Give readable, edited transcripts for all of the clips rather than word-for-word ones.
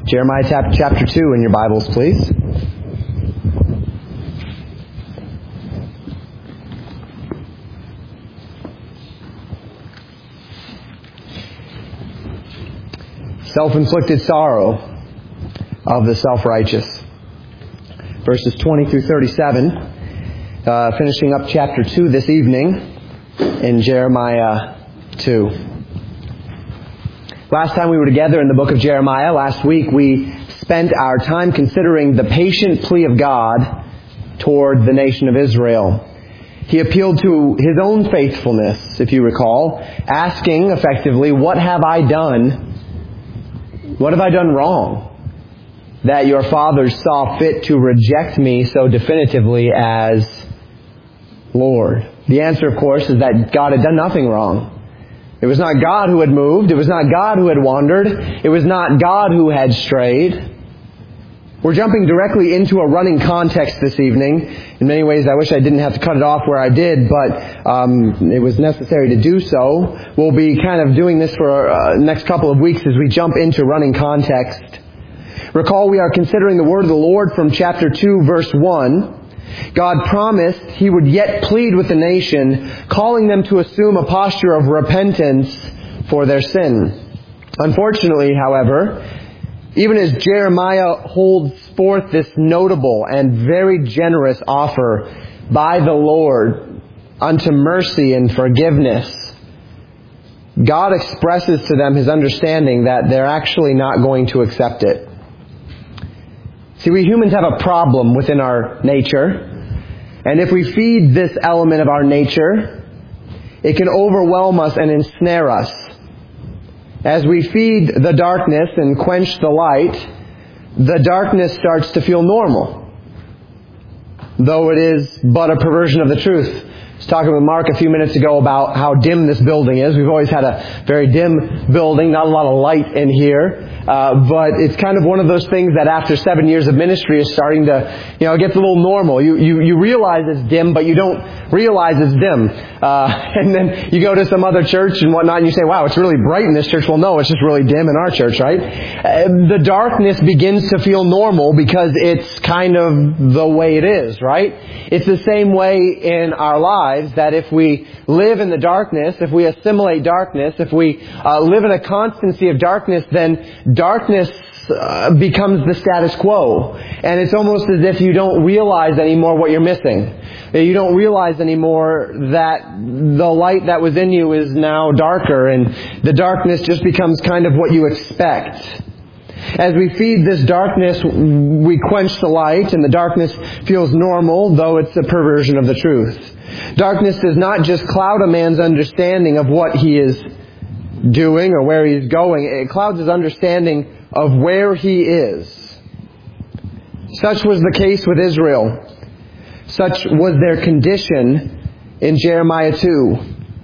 Jeremiah chapter 2 in your Bibles, please. Self-inflicted sorrow of the self-righteous. Verses 20 through 37. Finishing up chapter 2 this evening in Jeremiah 2. Last time we were together in the book of Jeremiah, last week, we spent our time considering the patient plea of God toward the nation of Israel. He appealed to His own faithfulness, if you recall, asking effectively, what have I done? What have I done wrong that your fathers saw fit to reject me so definitively as Lord? The answer, of course, is that God had done nothing wrong. It was not God who had moved. It was not God who had wandered. It was not God who had strayed. We're jumping directly into a running context this evening. In many ways, I wish I didn't have to cut it off where I did, but it was necessary to do so. We'll be kind of doing this for the next couple of weeks as we jump into running context. Recall, we are considering the word of the Lord from chapter 2, verse 1. God promised He would yet plead with the nation, calling them to assume a posture of repentance for their sin. Unfortunately, however, even as Jeremiah holds forth this notable and very generous offer by the Lord unto mercy and forgiveness, God expresses to them His understanding that they're actually not going to accept it. See, we humans have a problem within our nature, and if we feed this element of our nature, it can overwhelm us and ensnare us. As we feed the darkness and quench the light, the darkness starts to feel normal, though it is but a perversion of the truth. I was talking with Mark a few minutes ago about how dim this building is. We've always had a very dim building, not a lot of light in here. But it's kind of one of those things that after 7 years of ministry is starting to, it gets a little normal. You realize it's dim, but you don't realize it's dim. And then you go to some other church and whatnot and you say, wow, it's really bright in this church. Well, no, it's just really dim in our church, right? The darkness begins to feel normal because it's kind of the way it is, right? It's the same way in our lives. That if we live in the darkness, if we assimilate darkness, if we live in a constancy of darkness, then darkness becomes the status quo. And it's almost as if you don't realize anymore what you're missing. You don't realize anymore that the light that was in you is now darker, and the darkness just becomes kind of what you expect. As we feed this darkness, we quench the light, and the darkness feels normal, though it's a perversion of the truth. Darkness does not just cloud a man's understanding of what he is doing or where he's going. It clouds his understanding of where he is. Such was the case with Israel. Such was their condition in Jeremiah 2.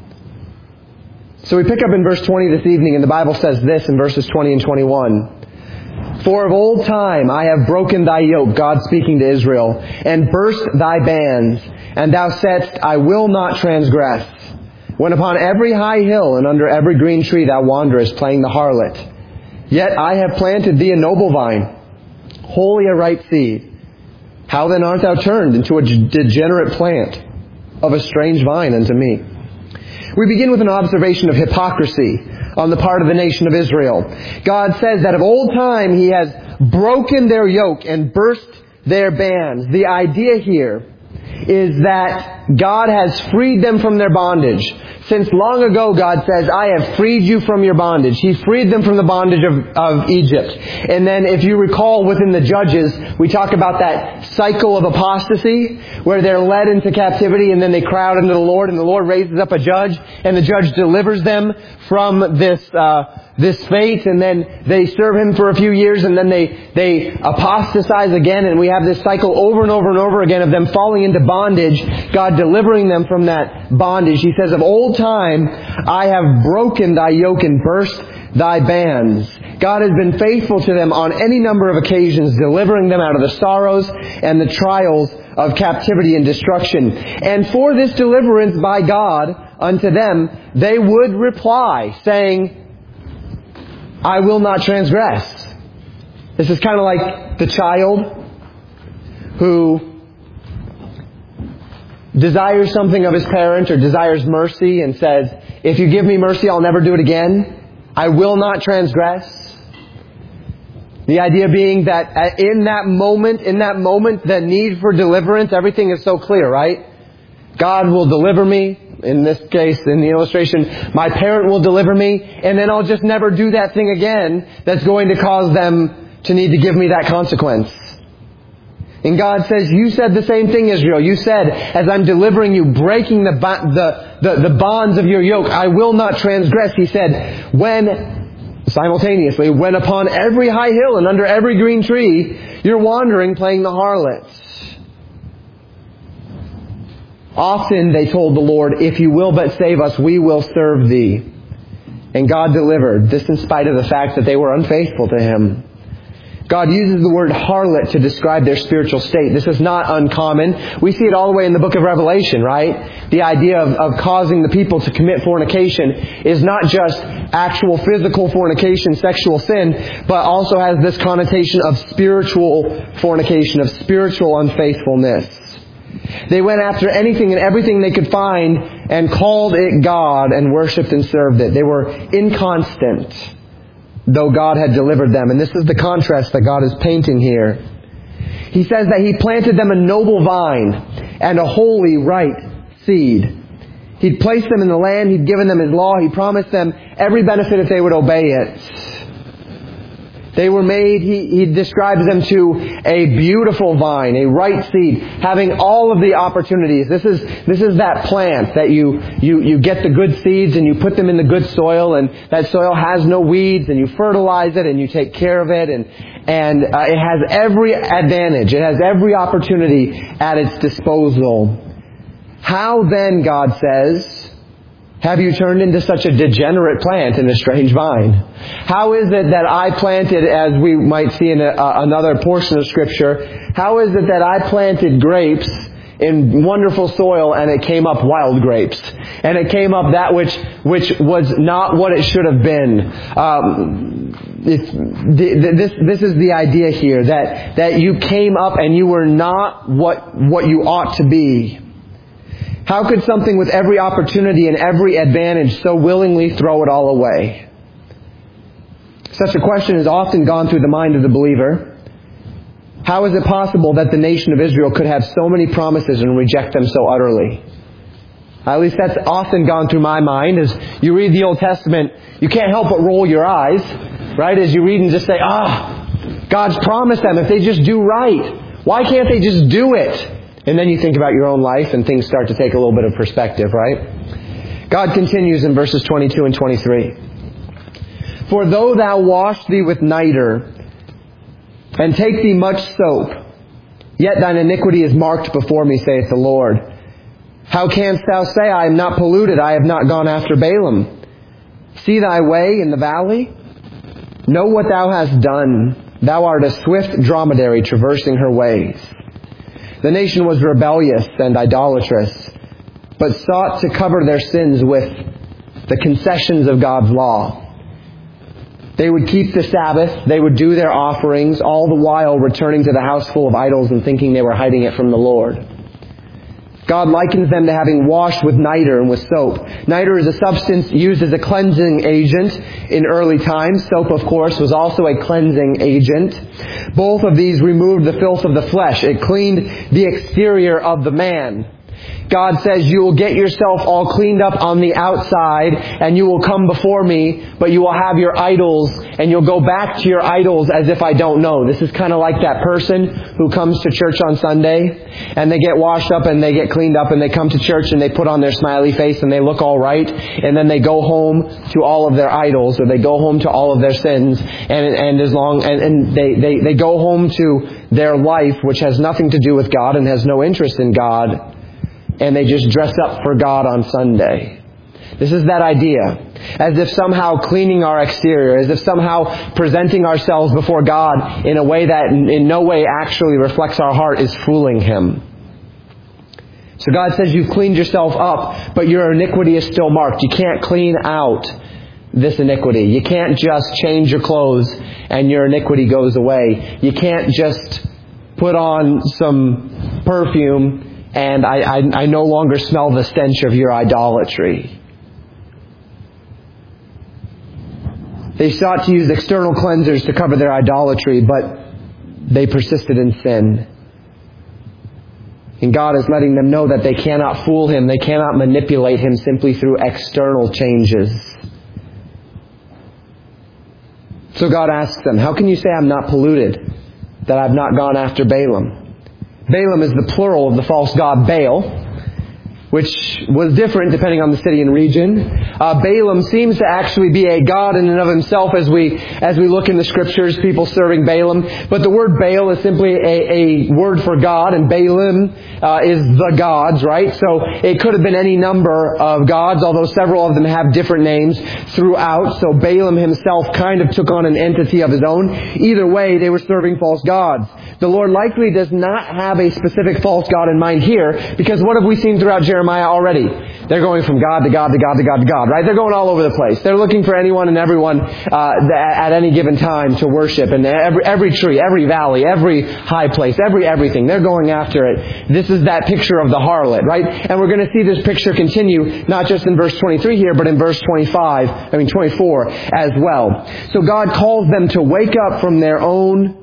So we pick up in verse 20 this evening, and the Bible says this in verses 20 and 21. For of old time I have broken thy yoke, God speaking to Israel, and burst thy bands, and thou saidst, I will not transgress. When upon every high hill and under every green tree thou wanderest, playing the harlot. Yet I have planted thee a noble vine, wholly a ripe seed. How then art thou turned into a degenerate plant of a strange vine unto me? We begin with an observation of hypocrisy on the part of the nation of Israel. God says that of old time He has broken their yoke and burst their bands. The idea here is that God has freed them from their bondage. Since long ago, God says, I have freed you from your bondage. He freed them from the bondage of Egypt. And then if you recall within the Judges, we talk about that cycle of apostasy where they're led into captivity and then they cry out unto the Lord, and the Lord raises up a judge, and the judge delivers them from this fate, and then they serve Him for a few years, and then they apostatize again, and we have this cycle over and over and over again of them falling into bondage, God delivering them from that bondage. He says, of old time I have broken thy yoke and burst thy bands. God has been faithful to them on any number of occasions, delivering them out of the sorrows and the trials of captivity and destruction. And for this deliverance by God unto them, they would reply, saying, I will not transgress. This is kind of like the child who desires something of his parent or desires mercy and says, if you give me mercy, I'll never do it again. I will not transgress. The idea being that in that moment, the need for deliverance, everything is so clear, right? God will deliver me. In this case, in the illustration, my parent will deliver me, and then I'll just never do that thing again that's going to cause them to need to give me that consequence. And God says, you said the same thing, Israel. You said, as I'm delivering you, breaking the bonds of your yoke, I will not transgress. He said, simultaneously, when upon every high hill and under every green tree, you're wandering playing the harlots. Often they told the Lord, if you will but save us, we will serve thee. And God delivered, this in spite of the fact that they were unfaithful to Him. God uses the word harlot to describe their spiritual state. This is not uncommon. We see it all the way in the book of Revelation, right? The idea of causing the people to commit fornication is not just actual physical fornication, sexual sin, but also has this connotation of spiritual fornication, of spiritual unfaithfulness. They went after anything and everything they could find and called it God and worshipped and served it. They were inconstant, though God had delivered them. And this is the contrast that God is painting here. He says that He planted them a noble vine and a holy, right seed. He'd placed them in the land. He'd given them His law. He promised them every benefit if they would obey it. They were made, he describes them to a beautiful vine, a right seed, having all of the opportunities. This is that plant that you get the good seeds and you put them in the good soil, and that soil has no weeds, and you fertilize it and you take care of it, and it has every advantage. It has every opportunity at its disposal. How then, God says, have you turned into such a degenerate plant in a strange vine? How is it that I planted, as we might see in another portion of Scripture, how is it that I planted grapes in wonderful soil and it came up wild grapes? And it came up that which was not what it should have been. This is the idea here, that you came up and you were not what you ought to be. How could something with every opportunity and every advantage so willingly throw it all away? Such a question has often gone through the mind of the believer. How is it possible that the nation of Israel could have so many promises and reject them so utterly? At least that's often gone through my mind. As you read the Old Testament, you can't help but roll your eyes, right? As you read and just say, God's promised them if they just do right. Why can't they just do it? And then you think about your own life and things start to take a little bit of perspective, right? God continues in verses 22 and 23. For though thou wash thee with niter, and take thee much soap, yet thine iniquity is marked before me, saith the Lord. How canst thou say, I am not polluted, I have not gone after Balaam? See thy way in the valley? Know what thou hast done. Thou art a swift dromedary traversing her ways. The nation was rebellious and idolatrous, but sought to cover their sins with the concessions of God's law. They would keep the Sabbath, they would do their offerings, all the while returning to the house full of idols and thinking they were hiding it from the Lord. God likens them to having washed with niter and with soap. Niter is a substance used as a cleansing agent in early times. Soap, of course, was also a cleansing agent. Both of these removed the filth of the flesh. It cleaned the exterior of the man. God says, you will get yourself all cleaned up on the outside and you will come before me, but you will have your idols and you'll go back to your idols as if I don't know. This is kind of like that person who comes to church on Sunday and they get washed up and they get cleaned up and they come to church and they put on their smiley face and they look all right, and then they go home to all of their idols, or they go home to all of their sins, and they go home to their life which has nothing to do with God and has no interest in God. And they just dress up for God on Sunday. This is that idea. As if somehow cleaning our exterior, as if somehow presenting ourselves before God in a way that in no way actually reflects our heart is fooling Him. So God says you've cleaned yourself up, but your iniquity is still marked. You can't clean out this iniquity. You can't just change your clothes and your iniquity goes away. You can't just put on some perfume and I no longer smell the stench of your idolatry. They sought to use external cleansers to cover their idolatry, but they persisted in sin. And God is letting them know that they cannot fool Him. They cannot manipulate Him simply through external changes. So God asks them, how can you say I'm not polluted, that I've not gone after Balaam? Balaam is the plural of the false god Baal, which was different depending on the city and region. Balaam seems to actually be a god in and of himself as we look in the Scriptures, people serving Balaam. But the word Baal is simply a word for God, and Balaam is the gods, right? So it could have been any number of gods, although several of them have different names throughout. So Balaam himself kind of took on an entity of his own. Either way, they were serving false gods. The Lord likely does not have a specific false god in mind here, because what have we seen throughout Jeremiah already? They're going from God to God to God to God to God, right? They're going all over the place. They're looking for anyone and everyone at any given time to worship. And every tree, every valley, every high place, everything. They're going after it. This is that picture of the harlot, right? And we're going to see this picture continue, not just in verse 23 here, but in verse 24 as well. So God calls them to wake up from their own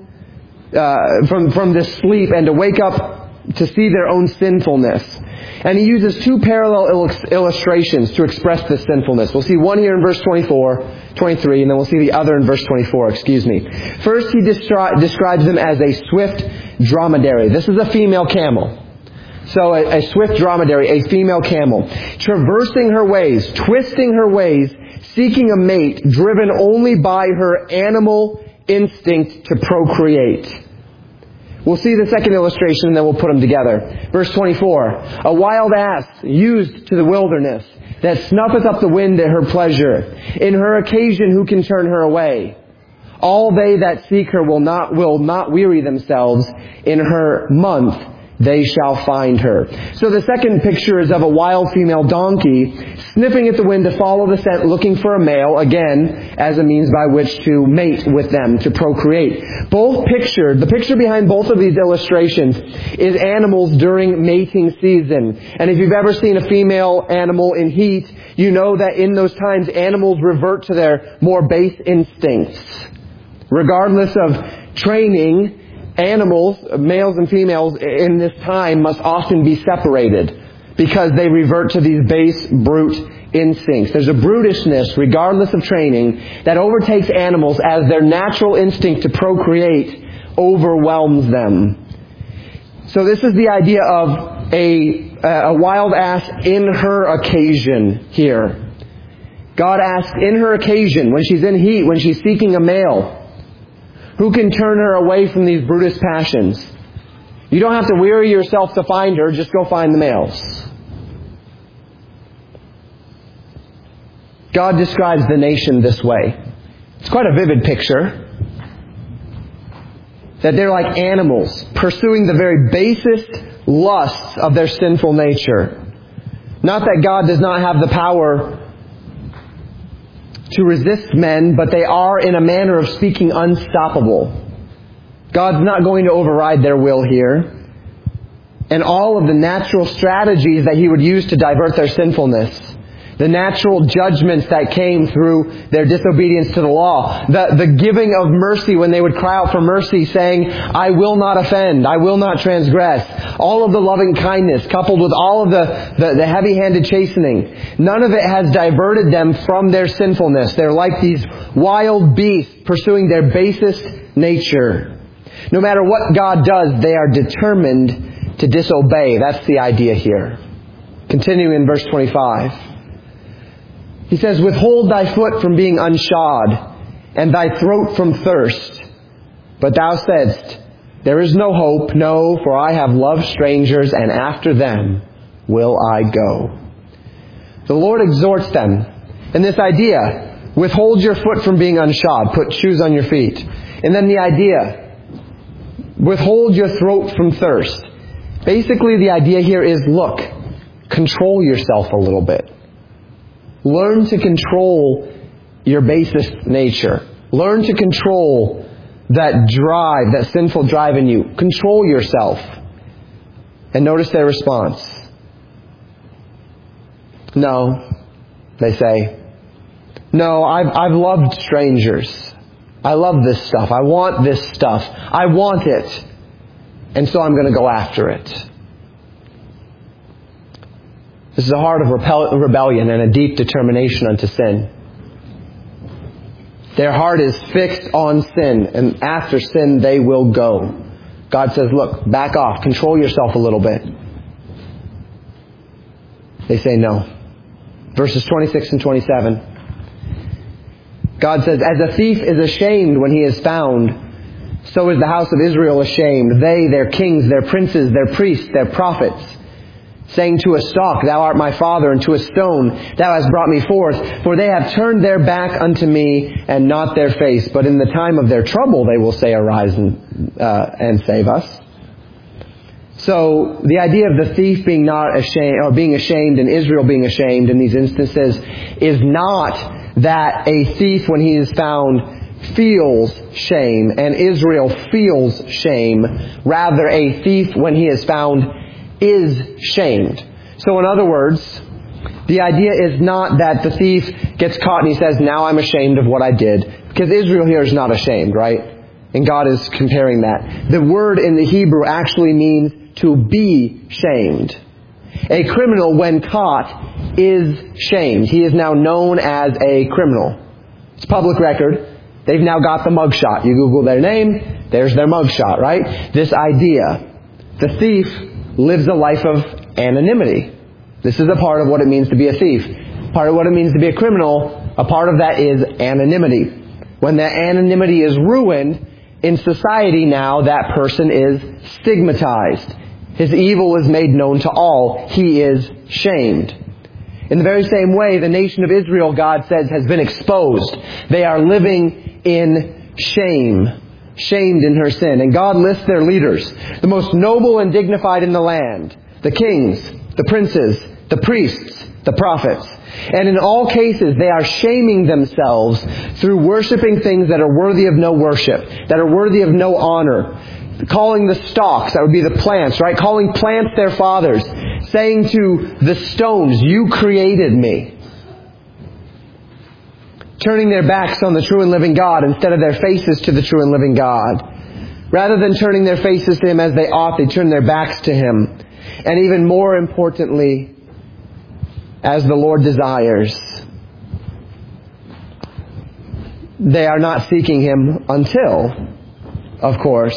from this sleep and to wake up to see their own sinfulness. And He uses two parallel illustrations to express this sinfulness. We'll see one here in verse 23, and then we'll see the other in verse 24, First, He describes them as a swift dromedary. This is a female camel. So a swift dromedary, a female camel, traversing her ways, twisting her ways, seeking a mate, driven only by her animal instinct to procreate. We'll see the second illustration and then we'll put them together. Verse 24. A wild ass used to the wilderness that snuffeth up the wind at her pleasure. In her occasion who can turn her away? All they that seek her will not weary themselves. In her month they shall find her. So the second picture is of a wild female donkey sniffing at the wind to follow the scent, looking for a male, again, as a means by which to mate with them, to procreate. The picture behind both of these illustrations is animals during mating season. And if you've ever seen a female animal in heat, you know that in those times animals revert to their more base instincts. Regardless of training, animals, males and females in this time must often be separated because they revert to these base, brute instincts. There's a brutishness, regardless of training, that overtakes animals as their natural instinct to procreate overwhelms them. So this is the idea of a wild ass in her occasion here. God asks in her occasion, when she's in heat, when she's seeking a male, who can turn her away from these brutish passions? You don't have to weary yourself to find her. Just go find the males. God describes the nation this way. It's quite a vivid picture. That they're like animals, pursuing the very basest lusts of their sinful nature. Not that God does not have the power to resist men, but they are, in a manner of speaking, unstoppable. God's not going to override their will here. And all of the natural strategies that He would use to divert their sinfulness, the natural judgments that came through their disobedience to the law, the giving of mercy when they would cry out for mercy saying, I will not offend, I will not transgress. All of the loving kindness coupled with all of the heavy-handed chastening. None of it has diverted them from their sinfulness. They're like these wild beasts pursuing their basest nature. No matter what God does, they are determined to disobey. That's the idea here. Continuing in verse 25. He says, withhold thy foot from being unshod, and thy throat from thirst. But thou saidst, there is no hope, no, for I have loved strangers, and after them will I go. The Lord exhorts them in this idea, withhold your foot from being unshod, put shoes on your feet. And then the idea, withhold your throat from thirst. Basically the idea here is, look, control yourself a little bit. Learn to control your basest nature. Learn to control that drive, that sinful drive in you. Control yourself. And notice their response. No, they say. No, I've loved strangers. I love this stuff. I want this stuff. I want it. And so I'm going to go after it. This is a heart of rebellion and a deep determination unto sin. Their heart is fixed on sin, and after sin they will go. God says, look, back off. Control yourself a little bit. They say no. Verses 26 and 27. God says, as a thief is ashamed when he is found, so is the house of Israel ashamed. They, their kings, their princes, their priests, their prophets, saying to a stalk, thou art my father, and to a stone, thou hast brought me forth. For they have turned their back unto me, and not their face. But in the time of their trouble they will say, arise and save us. So the idea of the thief being not ashamed, or being ashamed, and Israel being ashamed in these instances, is not that a thief, when he is found, feels shame, and Israel feels shame. Rather, a thief, when he is found, is shamed. So in other words, the idea is not that the thief gets caught and he says, now I'm ashamed of what I did. Because Israel here is not ashamed, right? And God is comparing that. The word in the Hebrew actually means to be shamed. A criminal, when caught, is shamed. He is now known as a criminal. It's public record. They've now got the mugshot. You Google their name, there's their mugshot, right? This idea. The thief lives a life of anonymity. This is a part of what it means to be a thief. Part of what it means to be a criminal, a part of that is anonymity. When that anonymity is ruined, in society now, that person is stigmatized. His evil is made known to all. He is shamed. In the very same way, the nation of Israel, God says, has been exposed. They are living in shame. Shamed in her sin. And God lists their leaders, the most noble and dignified in the land, the kings, the princes, the priests, the prophets. And in all cases, they are shaming themselves through worshiping things that are worthy of no worship, that are worthy of no honor. Calling the stalks, that would be the plants, right? Calling plants their fathers. Saying to the stones, you created me. Turning their backs on the true and living God instead of their faces to the true and living God. Rather than turning their faces to Him as they ought, they turn their backs to Him. And even more importantly, as the Lord desires, they are not seeking Him until, of course,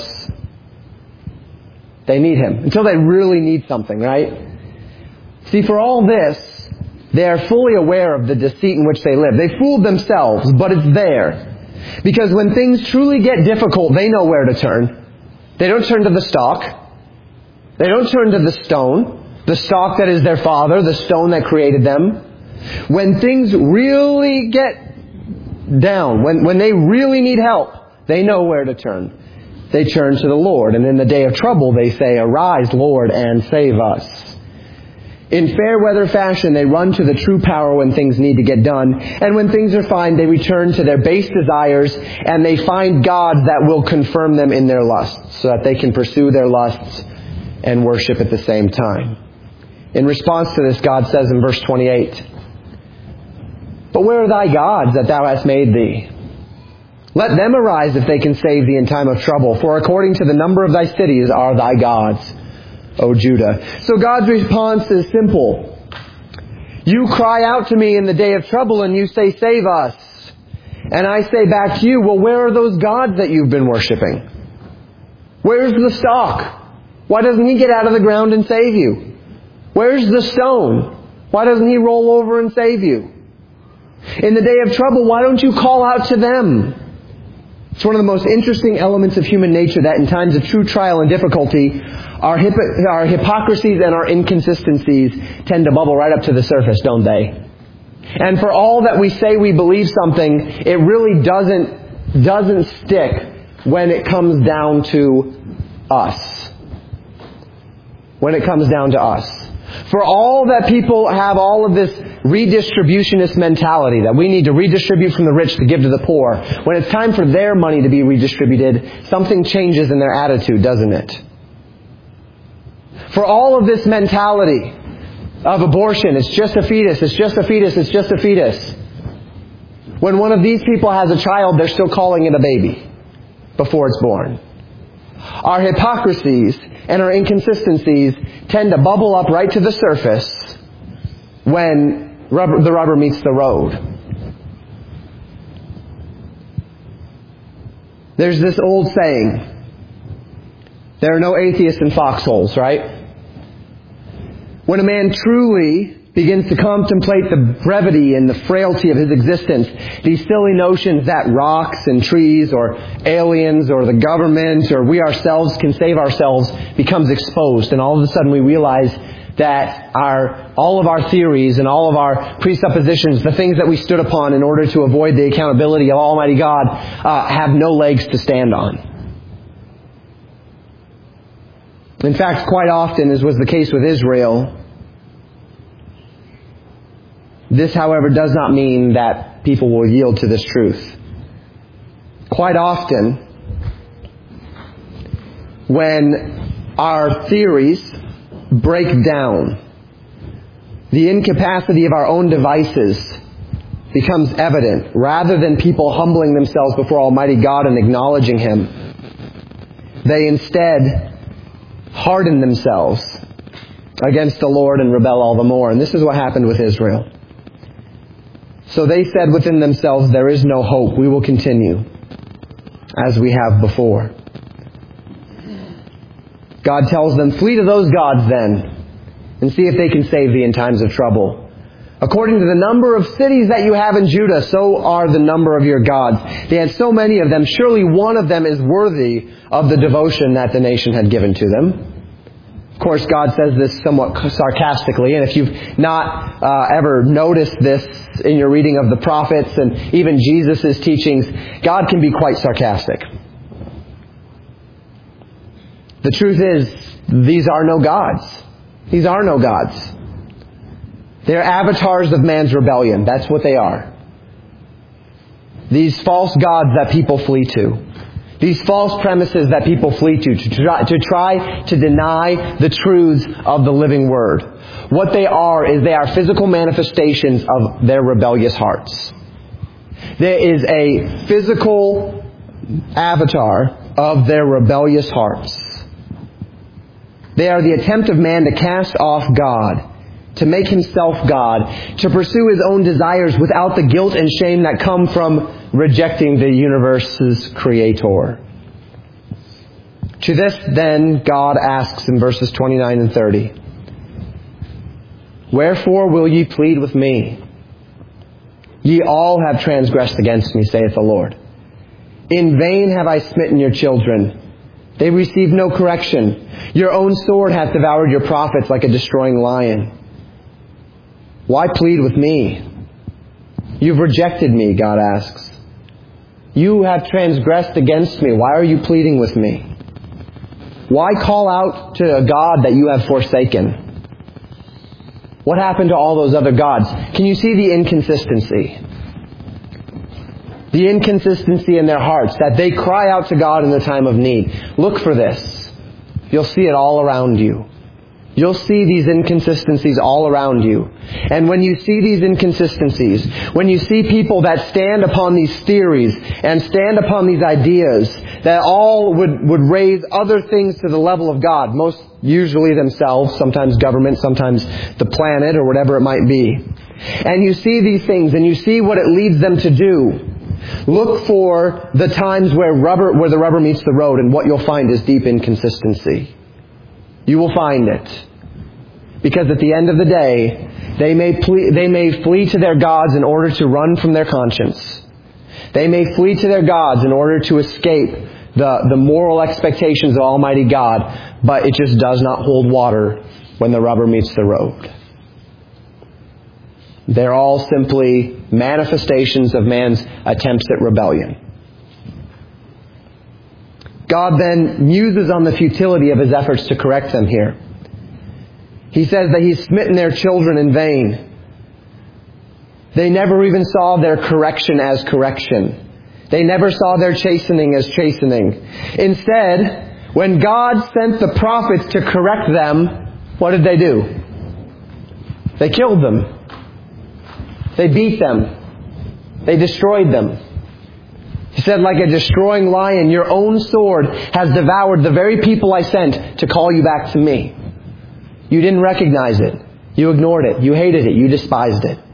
they need Him. Until they really need something, right? See, for all this, they are fully aware of the deceit in which they live. They fooled themselves, but it's there. Because when things truly get difficult, they know where to turn. They don't turn to the stalk. They don't turn to the stone. The stalk that is their father, the stone that created them. When things really get down, when they really need help, they know where to turn. They turn to the Lord. And in the day of trouble, they say, arise, Lord, and save us. In fair weather fashion, they run to the true power when things need to get done. And when things are fine, they return to their base desires and they find gods that will confirm them in their lusts so that they can pursue their lusts and worship at the same time. In response to this, God says in verse 28, but where are thy gods that thou hast made thee? Let them arise if they can save thee in time of trouble. For according to the number of thy cities are thy gods, O Judah. So God's response is simple. You cry out to me in the day of trouble and you say, save us. And I say back to you, well, where are those gods that you've been worshiping? Where's the stalk? Why doesn't he get out of the ground and save you? Where's the stone? Why doesn't he roll over and save you? In the day of trouble, why don't you call out to them? It's one of the most interesting elements of human nature that in times of true trial and difficulty, our hypocrisies and our inconsistencies tend to bubble right up to the surface, don't they? And for all that we say we believe something, it really doesn't stick when it comes down to us. When it comes down to us. For all that people have all of this redistributionist mentality, that we need to redistribute from the rich to give to the poor. When it's time for their money to be redistributed, something changes in their attitude, doesn't it? For all of this mentality of abortion, it's just a fetus, it's just a fetus, it's just a fetus. When one of these people has a child, they're still calling it a baby before it's born. Our hypocrisies and our inconsistencies tend to bubble up right to the surface when the rubber meets the road. There's this old saying, there are no atheists in foxholes, right? When a man truly begins to contemplate the brevity and the frailty of his existence, these silly notions that rocks and trees or aliens or the government or we ourselves can save ourselves becomes exposed. And all of a sudden we realize that all of our theories and all of our presuppositions, the things that we stood upon in order to avoid the accountability of Almighty God, have no legs to stand on. In fact, quite often, as was the case with Israel, this, however, does not mean that people will yield to this truth. Quite often, when our theories break down, the incapacity of our own devices becomes evident. Rather than people humbling themselves before Almighty God and acknowledging Him, they instead harden themselves against the Lord and rebel all the more. And this is what happened with Israel. So they said within themselves, there is no hope. We will continue as we have before. God tells them, flee to those gods then, and see if they can save thee in times of trouble. According to the number of cities that you have in Judah, so are the number of your gods. They had so many of them, surely one of them is worthy of the devotion that the nation had given to them. Of course, God says this somewhat sarcastically, and if you've not ever noticed this in your reading of the prophets and even Jesus' teachings, God can be quite sarcastic. The truth is, these are no gods. These are no gods. They're avatars of man's rebellion. That's what they are. These false gods that people flee to. These false premises that people flee to try to deny the truths of the living Word. What they are is they are physical manifestations of their rebellious hearts. There is a physical avatar of their rebellious hearts. They are the attempt of man to cast off God, to make himself God, to pursue his own desires without the guilt and shame that come from rejecting the universe's Creator. To this, then, God asks in verses 29 and 30, wherefore will ye plead with me? Ye all have transgressed against me, saith the Lord. In vain have I smitten your children. They receive no correction. Your own sword hath devoured your prophets like a destroying lion. Why plead with me? You've rejected me, God asks. You have transgressed against me. Why are you pleading with me? Why call out to a God that you have forsaken? What happened to all those other gods? Can you see the inconsistency? The inconsistency in their hearts, that they cry out to God in the time of need. Look for this. You'll see it all around you. You'll see these inconsistencies all around you. And when you see these inconsistencies, when you see people that stand upon these theories and stand upon these ideas that all would raise other things to the level of God, most usually themselves, sometimes government, sometimes the planet or whatever it might be. And you see these things and you see what it leads them to do. Look for the times where the rubber meets the road, and what you'll find is deep inconsistency. You will find it. Because at the end of the day, they may flee to their gods in order to run from their conscience. They may flee to their gods in order to escape the moral expectations of Almighty God, but it just does not hold water when the rubber meets the road. They're all simply manifestations of man's attempts at rebellion. God then muses on the futility of His efforts to correct them here. He says that He's smitten their children in vain. They never even saw their correction as correction. They never saw their chastening as chastening. Instead, when God sent the prophets to correct them, what did they do? They killed them. They beat them. They destroyed them. He said, like a destroying lion, your own sword has devoured the very people I sent to call you back to me. You didn't recognize it. You ignored it. You hated it. You despised it.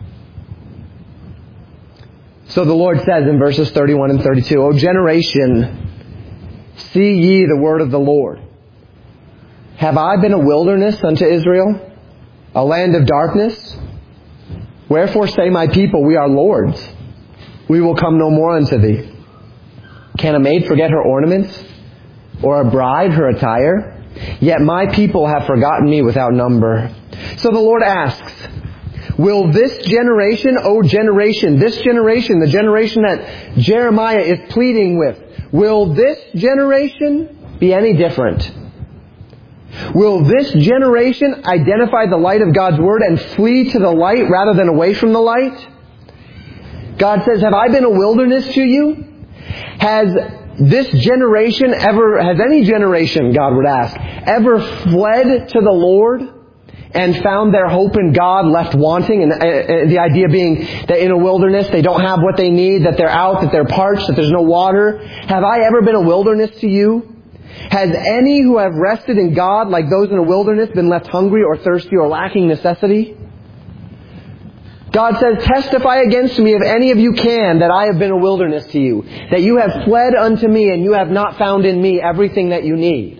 So the Lord says in verses 31 and 32, O generation, see ye the word of the Lord. Have I been a wilderness unto Israel, a land of darkness? Wherefore say my people, we are lords. We will come no more unto thee. Can a maid forget her ornaments, or a bride her attire? Yet my people have forgotten me without number. So the Lord asks, will this generation, O generation, this generation, the generation that Jeremiah is pleading with, will this generation be any different? Will this generation identify the light of God's Word and flee to the light rather than away from the light? God says, have I been a wilderness to you? Has any generation, God would ask, ever fled to the Lord and found their hope in God left wanting? And the idea being that in a wilderness they don't have what they need, that they're out, that they're parched, that there's no water. Have I ever been a wilderness to you? Has any who have rested in God, like those in a wilderness, been left hungry or thirsty or lacking necessity? God says, testify against me if any of you can that I have been a wilderness to you, that you have fled unto me and you have not found in me everything that you need.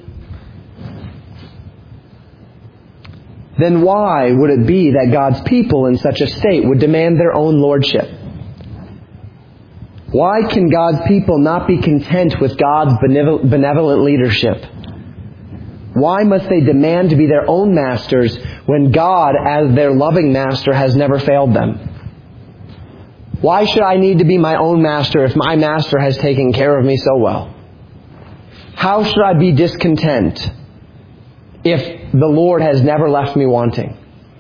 Then why would it be that God's people in such a state would demand their own lordship? Why can God's people not be content with God's benevolent leadership? Why must they demand to be their own masters when God, as their loving master, has never failed them? Why should I need to be my own master if my master has taken care of me so well? How should I be discontent if the Lord has never left me wanting?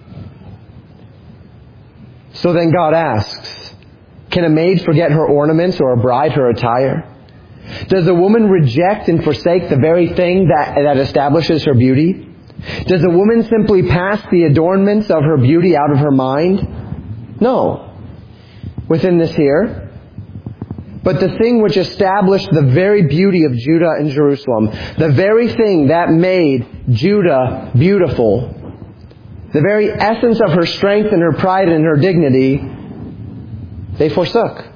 So then God asks, can a maid forget her ornaments or a bride her attire? Does a woman reject and forsake the very thing that establishes her beauty? Does a woman simply pass the adornments of her beauty out of her mind? No. Within this here. But the thing which established the very beauty of Judah and Jerusalem, the very thing that made Judah beautiful, the very essence of her strength and her pride and her dignity, they forsook.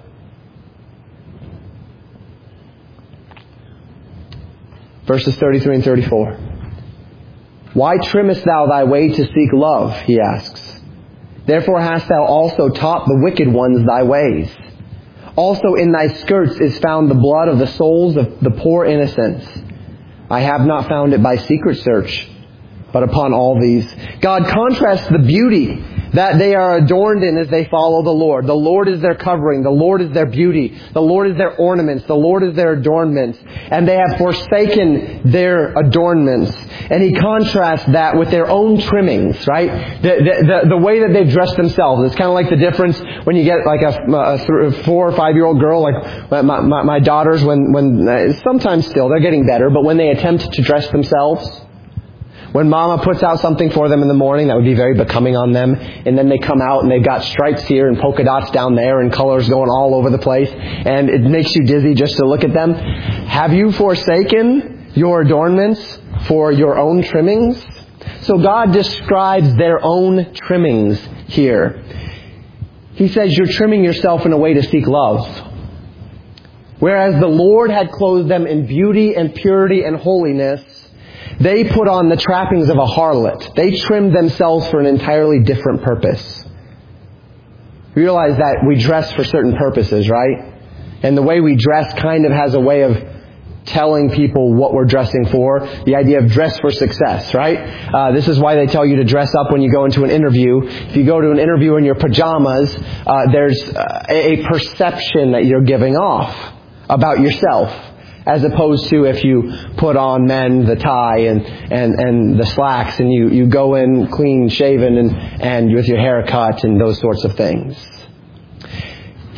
Verses 33 and 34. Why trimmest thou thy way to seek love? He asks. Therefore hast thou also taught the wicked ones thy ways. Also in thy skirts is found the blood of the souls of the poor innocents. I have not found it by secret search, but upon all these. God contrasts the beauty that they are adorned in as they follow the Lord. The Lord is their covering. The Lord is their beauty. The Lord is their ornaments. The Lord is their adornments. And they have forsaken their adornments. And He contrasts that with their own trimmings, right? The way that they've dressed themselves. It's kind of like the difference when you get like a 4 or 5 year old girl, like my daughters, when sometimes still, they're getting better, but when they attempt to dress themselves, when Mama puts out something for them in the morning that would be very becoming on them, and then they come out and they've got stripes here and polka dots down there and colors going all over the place, and it makes you dizzy just to look at them. Have you forsaken your adornments for your own trimmings? So God describes their own trimmings here. He says you're trimming yourself in a way to seek love. Whereas the Lord had clothed them in beauty and purity and holiness, they put on the trappings of a harlot. They trimmed themselves for an entirely different purpose. Realize that we dress for certain purposes, right? And the way we dress kind of has a way of telling people what we're dressing for. The idea of dress for success, right? This is why they tell you to dress up when you go into an interview. If you go to an interview in your pajamas, there's a perception that you're giving off about yourself. As opposed to if you put on men the tie and the slacks and you go in clean shaven and with your hair cut and those sorts of things.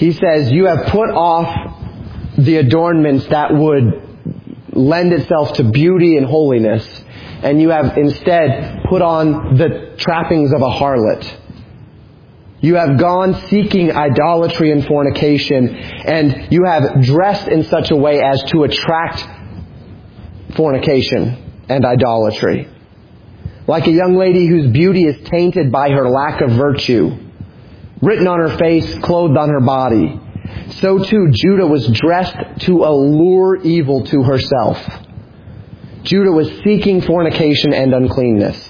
He says, you have put off the adornments that would lend itself to beauty and holiness, and you have instead put on the trappings of a harlot. You have gone seeking idolatry and fornication, and you have dressed in such a way as to attract fornication and idolatry. Like a young lady whose beauty is tainted by her lack of virtue, written on her face, clothed on her body, so too Judah was dressed to allure evil to herself. Judah was seeking fornication and uncleanness.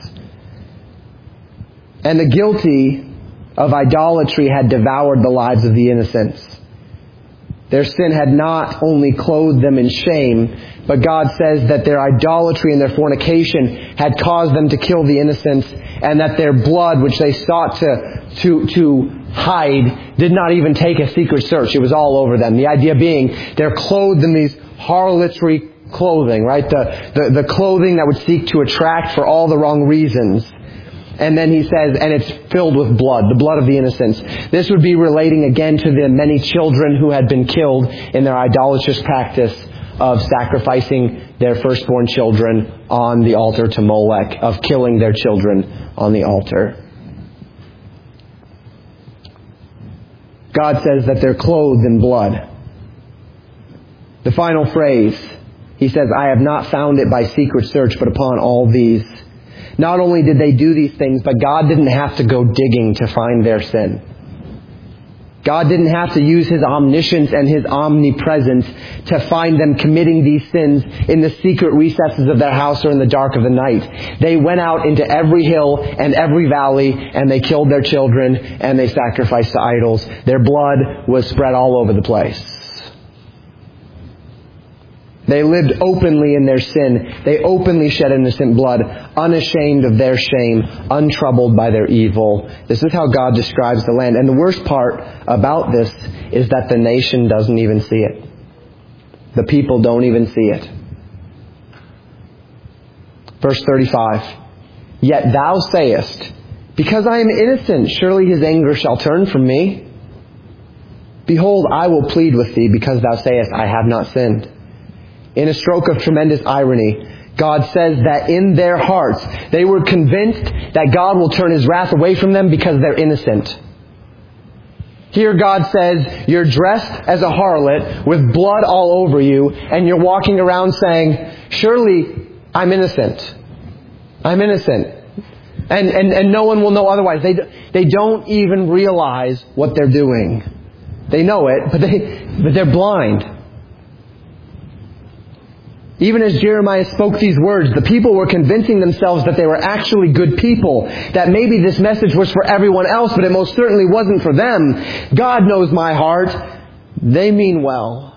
And the guilty of idolatry had devoured the lives of the innocents. Their sin had not only clothed them in shame, but God says that their idolatry and their fornication had caused them to kill the innocents, and that their blood, which they sought to hide, did not even take a secret search. It was all over them. The idea being they're clothed in these harlotry clothing, right? The clothing that would seek to attract for all the wrong reasons. And then he says, and it's filled with blood, the blood of the innocents. This would be relating again to the many children who had been killed in their idolatrous practice of sacrificing their firstborn children on the altar to Molech, of killing their children on the altar. God says that they're clothed in blood. The final phrase, he says, I have not found it by secret search, but upon all these. Not only did they do these things, but God didn't have to go digging to find their sin. God didn't have to use His omniscience and His omnipresence to find them committing these sins in the secret recesses of their house or in the dark of the night. They went out into every hill and every valley, and they killed their children, and they sacrificed to idols. Their blood was spread all over the place. They lived openly in their sin. They openly shed innocent blood, unashamed of their shame, untroubled by their evil. This is how God describes the land. And the worst part about this is that the nation doesn't even see it. The people don't even see it. Verse 35. Yet thou sayest, because I am innocent, surely His anger shall turn from me. Behold, I will plead with thee, because thou sayest, I have not sinned. In a stroke of tremendous irony, God says that in their hearts, they were convinced that God will turn His wrath away from them because they're innocent. Here God says, you're dressed as a harlot with blood all over you, and you're walking around saying, surely I'm innocent. I'm innocent. And no one will know otherwise. They don't even realize what they're doing. They know it, but they're blind. Even as Jeremiah spoke these words, the people were convincing themselves that they were actually good people, that maybe this message was for everyone else, but it most certainly wasn't for them. God knows my heart. They mean well.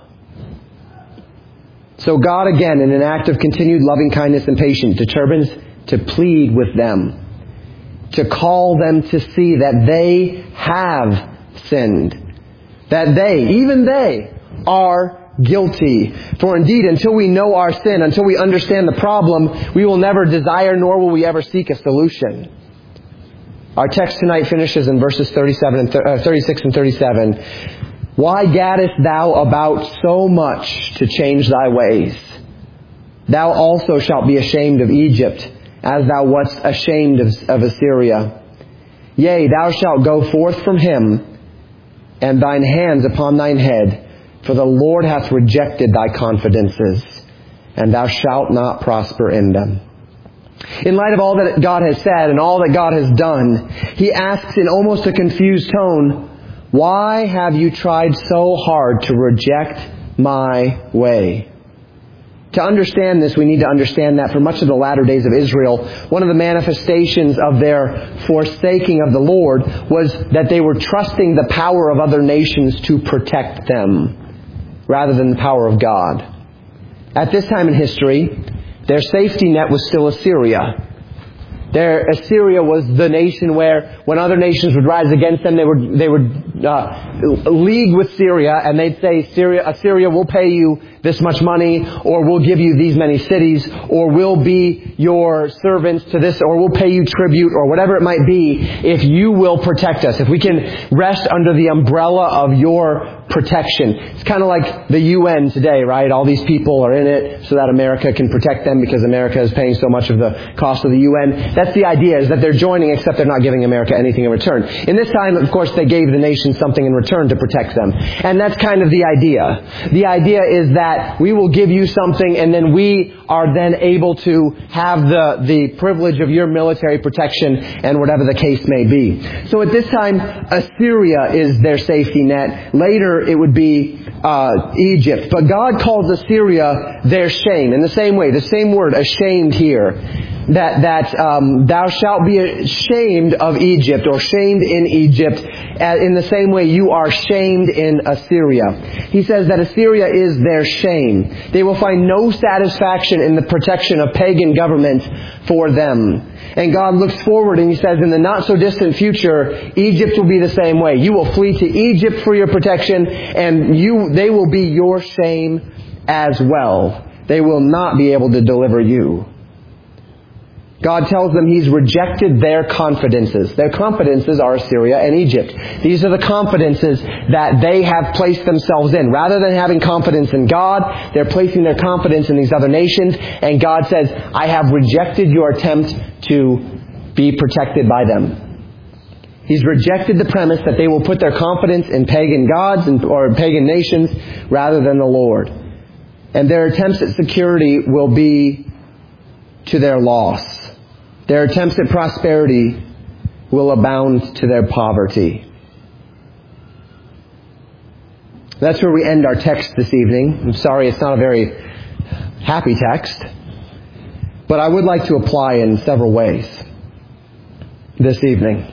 So God, again, in an act of continued loving kindness and patience, determines to plead with them, to call them to see that they have sinned, that they, even they, are guilty. For indeed, until we know our sin, until we understand the problem, we will never desire nor will we ever seek a solution. Our text tonight finishes in verses 36 and 37. Why gaddest thou about so much to change thy ways? Thou also shalt be ashamed of Egypt, as thou wast ashamed of Assyria. Yea, thou shalt go forth from him, and thine hands upon thine head, for the Lord hath rejected thy confidences, and thou shalt not prosper in them. In light of all that God has said and all that God has done, he asks in almost a confused tone, why have you tried so hard to reject my way? To understand this, we need to understand that for much of the latter days of Israel, one of the manifestations of their forsaking of the Lord was that they were trusting the power of other nations to protect them, rather than the power of God. At this time in history, their safety net was still Assyria. Assyria was the nation where when other nations would rise against them, they would league with Syria, and they'd say, Assyria will pay you this much money, or we'll give you these many cities, or we'll be your servants to this, or we'll pay you tribute, or whatever it might be, if you will protect us. If we can rest under the umbrella of your protection. It's kind of like the UN today, right? All these people are in it so that America can protect them because America is paying so much of the cost of the UN. That's the idea, is that they're joining except they're not giving America anything in return. In this time, of course, they gave the nation something in return to protect them. And that's kind of the idea. The idea is that we will give you something, and then we are then able to have the privilege of your military protection and whatever the case may be. So at this time, Assyria is their safety net. Later, it would be Egypt. But God calls Assyria their shame. In the same way, the same word, ashamed here. That thou shalt be ashamed of Egypt, or shamed in Egypt, in the same way you are shamed in Assyria. He says that Assyria is their shame. They will find no satisfaction in the protection of pagan governments for them. And God looks forward and He says, in the not so distant future, Egypt will be the same way. You will flee to Egypt for your protection, and they will be your shame as well. They will not be able to deliver you. God tells them He's rejected their confidences. Their confidences are Assyria and Egypt. These are the confidences that they have placed themselves in. Rather than having confidence in God, they're placing their confidence in these other nations. And God says, I have rejected your attempt to be protected by them. He's rejected the premise that they will put their confidence in pagan gods or pagan nations rather than the Lord. And their attempts at security will be to their loss. Their attempts at prosperity will abound to their poverty. That's where we end our text this evening. I'm sorry it's not a very happy text, but I would like to apply in several ways this evening.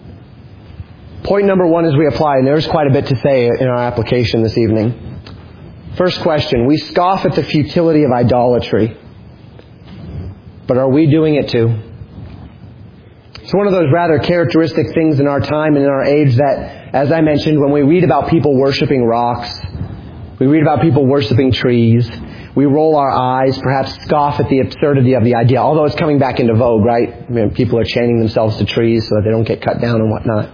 Point number one as we apply, and there's quite a bit to say in our application this evening. First question, we scoff at the futility of idolatry, but are we doing it too? It's one of those rather characteristic things in our time and in our age that, as I mentioned, when we read about people worshiping rocks, we read about people worshiping trees, we roll our eyes, perhaps scoff at the absurdity of the idea, although it's coming back into vogue, right? I mean, people are chaining themselves to trees so that they don't get cut down and whatnot.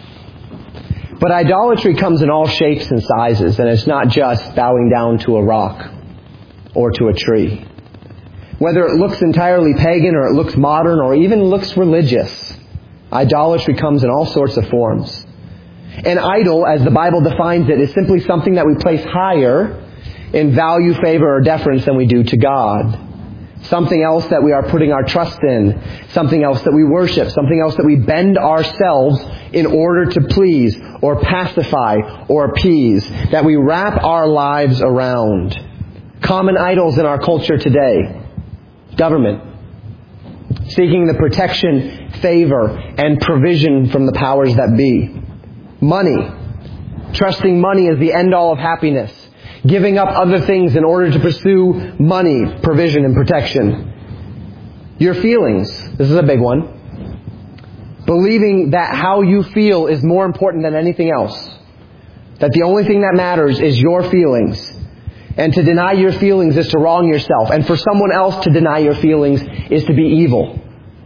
But idolatry comes in all shapes and sizes, and it's not just bowing down to a rock or to a tree. Whether it looks entirely pagan or it looks modern or even looks religious, idolatry comes in all sorts of forms. An idol, as the Bible defines it, is simply something that we place higher in value, favor, or deference than we do to God. Something else that we are putting our trust in. Something else that we worship. Something else that we bend ourselves in order to please or pacify or appease. That we wrap our lives around. Common idols in our culture today. Government. Seeking the protection, favor, and provision from the powers that be. Money. Trusting money as the end-all of happiness. Giving up other things in order to pursue money, provision, and protection. Your feelings. This is a big one. Believing that how you feel is more important than anything else. That the only thing that matters is your feelings. And to deny your feelings is to wrong yourself. And for someone else to deny your feelings is to be evil.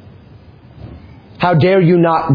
How dare you not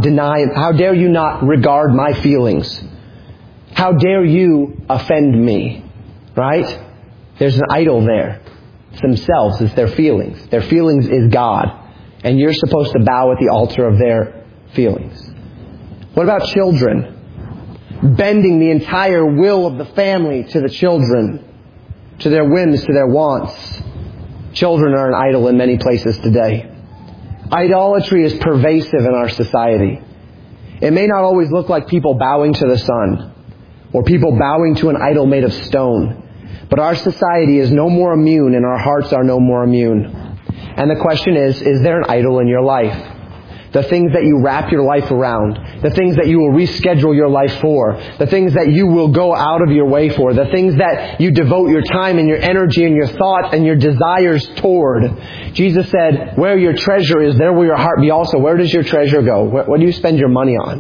regard my feelings? How dare you offend me? Right? There's an idol there. It's themselves. It's their feelings. Their feelings is God. And you're supposed to bow at the altar of their feelings. What about children? Bending the entire will of the family to the children. To their whims, to their wants. Children are an idol in many places today. Idolatry is pervasive in our society. It may not always look like people bowing to the sun or people bowing to an idol made of stone. But our society is no more immune and our hearts are no more immune. And the question is there an idol in your life? the things that you wrap your life around, the things that you will reschedule your life for, the things that you will go out of your way for, the things that you devote your time and your energy and your thoughts and your desires toward. Jesus said, where your treasure is, there will your heart be also. Where does your treasure go? What do you spend your money on?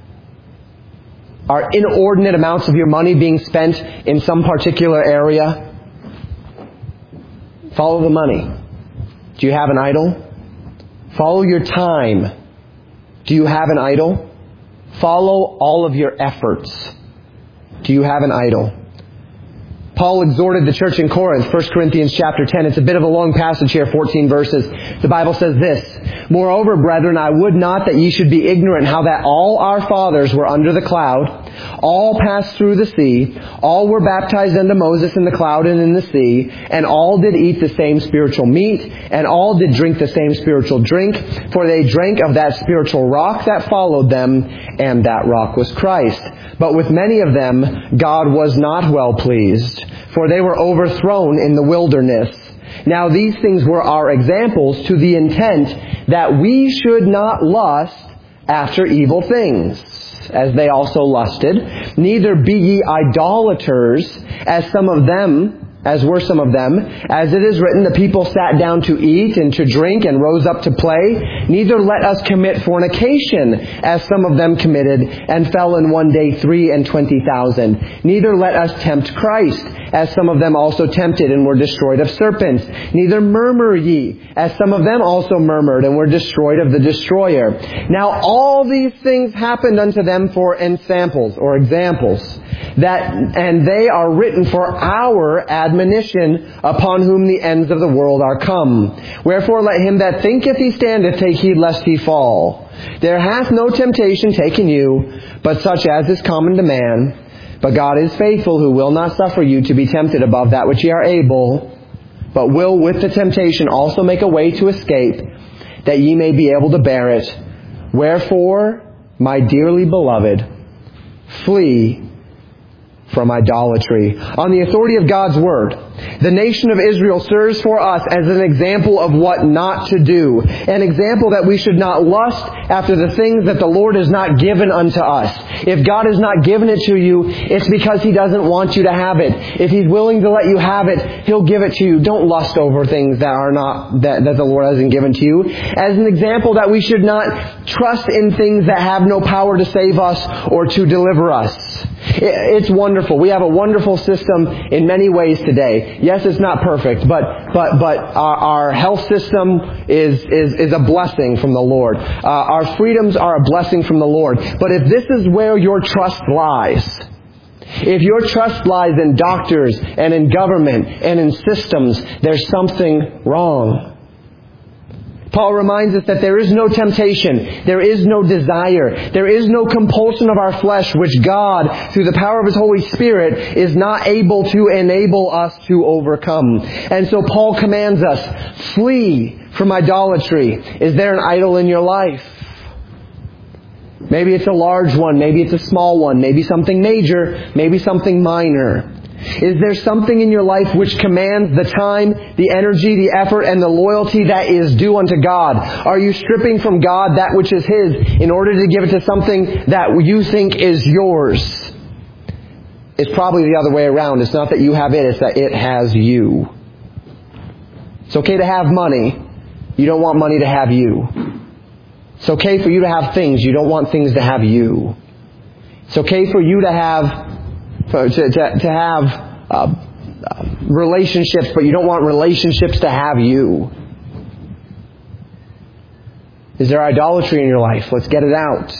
Are inordinate amounts of your money being spent in some particular area? Follow the money. Do you have an idol? Follow your time. Do you have an idol? Follow all of your efforts. Do you have an idol? Paul exhorted the church in Corinth, 1 Corinthians chapter 10. It's a bit of a long passage here, 14 verses. The Bible says this, Moreover, brethren, I would not that ye should be ignorant how that all our fathers were under the cloud, all passed through the sea, all were baptized unto Moses in the cloud and in the sea, and all did eat the same spiritual meat, and all did drink the same spiritual drink, for they drank of that spiritual rock that followed them, and that rock was Christ. But with many of them God was not well pleased, for they were overthrown in the wilderness. Now these things were our examples to the intent that we should not lust after evil things, as they also lusted. Neither be ye idolaters, as were some of them. As it is written, the people sat down to eat and to drink and rose up to play. Neither let us commit fornication, as some of them committed, and fell in one day 23,000. Neither let us tempt Christ, as some of them also tempted and were destroyed of serpents. Neither murmur ye, as some of them also murmured and were destroyed of the destroyer. Now all these things happened unto them for ensamples or examples, and they are written for our admonition, upon whom the ends of the world are come. Wherefore let him that thinketh he standeth take heed lest he fall. There hath no temptation taken you, but such as is common to man. But God is faithful, who will not suffer you to be tempted above that which ye are able, but will with the temptation also make a way to escape, that ye may be able to bear it. Wherefore, my dearly beloved, flee from idolatry. On the authority of God's Word, the nation of Israel serves for us as an example of what not to do. An example that we should not lust after the things that the Lord has not given unto us. If God has not given it to you, it's because He doesn't want you to have it. If He's willing to let you have it, He'll give it to you. Don't lust over things that are not, that the Lord hasn't given to you. As an example that we should not trust in things that have no power to save us or to deliver us. It's wonderful. We have a wonderful system in many ways today. Yes, it's not perfect, but our health system is a blessing from the Lord. Our freedoms are a blessing from the Lord. But if this is where your trust lies, if your trust lies in doctors and in government and in systems, there's something wrong. Paul reminds us that there is no temptation, there is no desire, there is no compulsion of our flesh which God, through the power of His Holy Spirit, is not able to enable us to overcome. And so Paul commands us, flee from idolatry. Is there an idol in your life? Maybe it's a large one, maybe it's a small one, maybe something major, maybe something minor. Is there something in your life which commands the time, the energy, the effort, and the loyalty that is due unto God? Are you stripping from God that which is His in order to give it to something that you think is yours? It's probably the other way around. It's not that you have it, it's that it has you. It's okay to have money. You don't want money to have you. It's okay for you to have things. You don't want things to have you. It's okay for you to have relationships, but you don't want relationships to have you. Is there idolatry in your life? Let's get it out.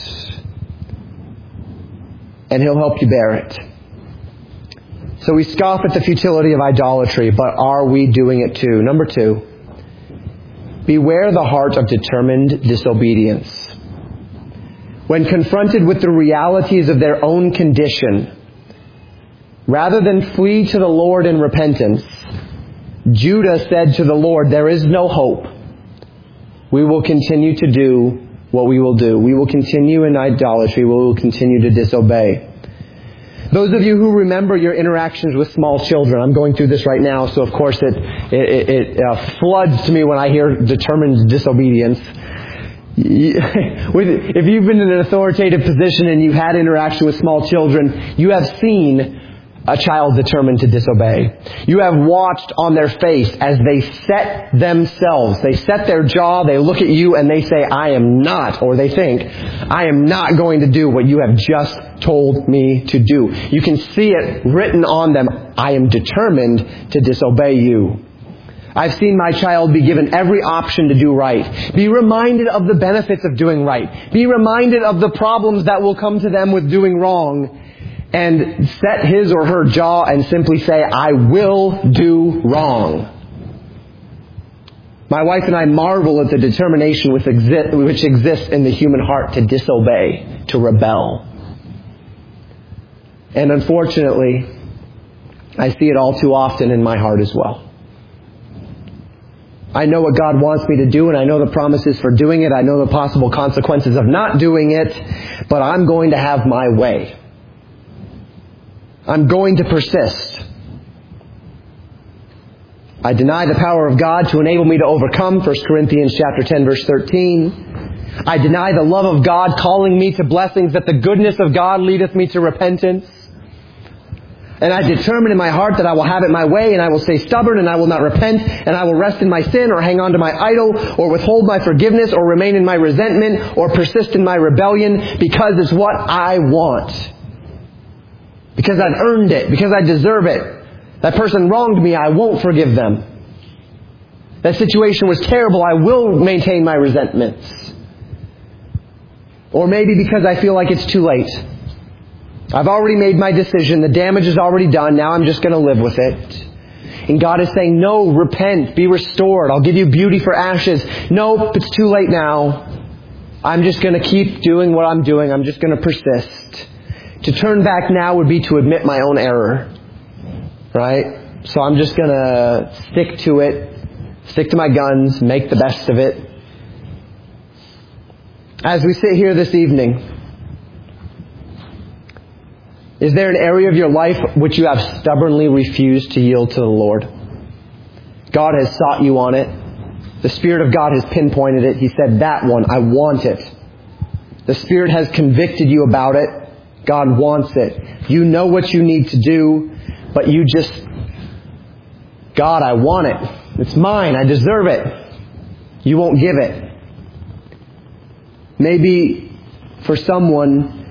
And He'll help you bear it. So we scoff at the futility of idolatry, but are we doing it too? Number 2, beware the heart of determined disobedience. When confronted with the realities of their own condition, rather than flee to the Lord in repentance, Judah said to the Lord, there is no hope. We will continue to do what we will do. We will continue in idolatry. We will continue to disobey. Those of you who remember your interactions with small children, I'm going through this right now, so of course it floods to me when I hear determined disobedience. If you've been in an authoritative position and you've had interaction with small children, you have seen a child determined to disobey. You have watched on their face as they set themselves. They set their jaw, they look at you and they say, I am not, or they think, I am not going to do what you have just told me to do. You can see it written on them. I am determined to disobey you. I've seen my child be given every option to do right. Be reminded of the benefits of doing right. Be reminded of the problems that will come to them with doing wrong. And set his or her jaw and simply say, I will do wrong. My wife and I marvel at the determination which exists in the human heart to disobey, to rebel. And unfortunately, I see it all too often in my heart as well. I know what God wants me to do, and I know the promises for doing it. I know the possible consequences of not doing it, but I'm going to have my way. I'm going to persist. I deny the power of God to enable me to overcome, 1 Corinthians chapter 10, verse 13. I deny the love of God calling me to blessings, that the goodness of God leadeth me to repentance. And I determine in my heart that I will have it my way, and I will stay stubborn, and I will not repent, and I will rest in my sin, or hang on to my idol, or withhold my forgiveness, or remain in my resentment, or persist in my rebellion, because it's what I want. Because I've earned it. Because I deserve it. That person wronged me. I won't forgive them. That situation was terrible. I will maintain my resentments. Or maybe because I feel like it's too late. I've already made my decision. The damage is already done. Now I'm just going to live with it. And God is saying, no, repent. Be restored. I'll give you beauty for ashes. Nope, it's too late now. I'm just going to keep doing what I'm doing. I'm just going to persist. To turn back now would be to admit my own error. Right? So I'm just going to stick to it. Stick to my guns. Make the best of it. As we sit here this evening, is there an area of your life which you have stubbornly refused to yield to the Lord? God has sought you on it. The Spirit of God has pinpointed it. He said, that one, I want it. The Spirit has convicted you about it. God wants it. You know what you need to do, but you just, God, I want it. It's mine. I deserve it. You won't give it. Maybe for someone,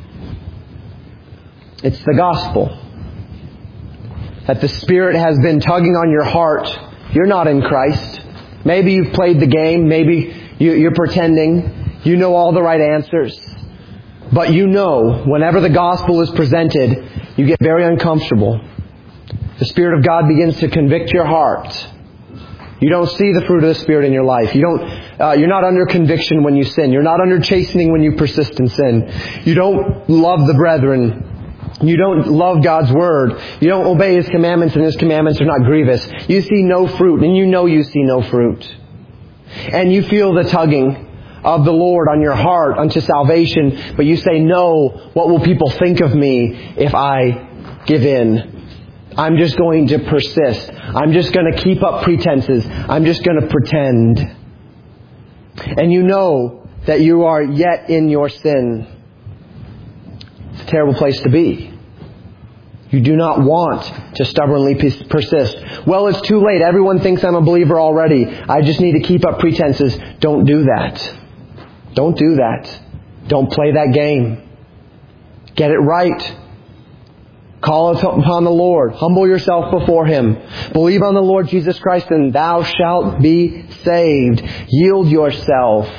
it's the gospel. That the Spirit has been tugging on your heart. You're not in Christ. Maybe you've played the game. Maybe you're pretending. You know all the right answers. But you know, whenever the gospel is presented, you get very uncomfortable. The Spirit of God begins to convict your heart. You don't see the fruit of the Spirit in your life. You're not under conviction when you sin. You're not under chastening when you persist in sin. You don't love the brethren. You don't love God's Word. You don't obey His commandments, and His commandments are not grievous. You see no fruit, and you know you see no fruit. And you feel the tugging of the Lord on your heart unto salvation, but you say, no, what will people think of me if I give in? I'm just going to persist. I'm just going to keep up pretenses. I'm just going to pretend. And you know that you are yet in your sin. It's a terrible place to be. You do not want to stubbornly persist. Well, it's too late. Everyone thinks I'm a believer already. I just need to keep up pretenses. Don't do that. Don't do that. Don't play that game. Get it right. Call upon the Lord. Humble yourself before Him. Believe on the Lord Jesus Christ and thou shalt be saved. Yield yourself.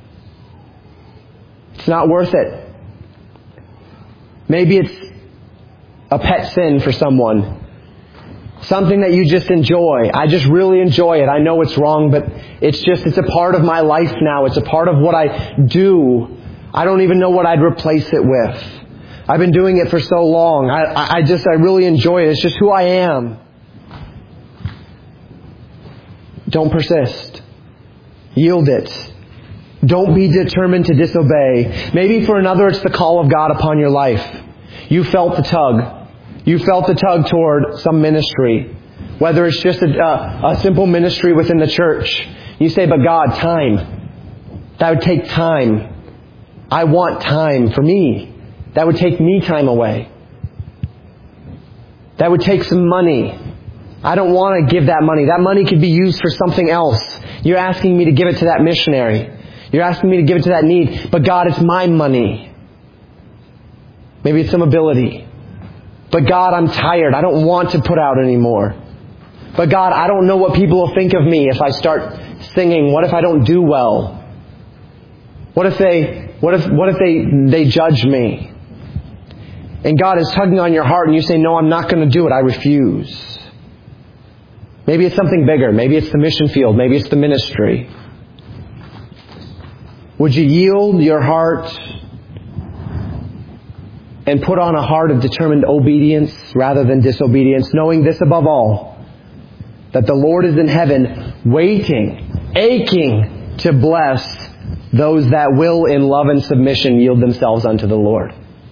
It's not worth it. Maybe it's a pet sin for someone. Something that you just enjoy. I just really enjoy it. I know it's wrong, but it's a part of my life now. It's a part of what I do. I don't even know what I'd replace it with. I've been doing it for so long. I really enjoy it. It's just who I am. Don't persist. Yield it. Don't be determined to disobey. Maybe for another it's the call of God upon your life. You felt the tug. You felt the tug toward some ministry. Whether it's just a simple ministry within the church. You say, but God, time. That would take time. I want time for me. That would take me time away. That would take some money. I don't want to give that money. That money could be used for something else. You're asking me to give it to that missionary. You're asking me to give it to that need. But God, it's my money. Maybe it's some ability. But God, I'm tired. I don't want to put out anymore. But God, I don't know what people will think of me if I start singing. What if I don't do well? What if they judge me? And God is tugging on your heart and you say, no, I'm not going to do it. I refuse. Maybe it's something bigger. Maybe it's the mission field. Maybe it's the ministry. Would you yield your heart and put on a heart of determined obedience rather than disobedience, knowing this above all, that the Lord is in heaven waiting, aching to bless those that will in love and submission yield themselves unto the Lord.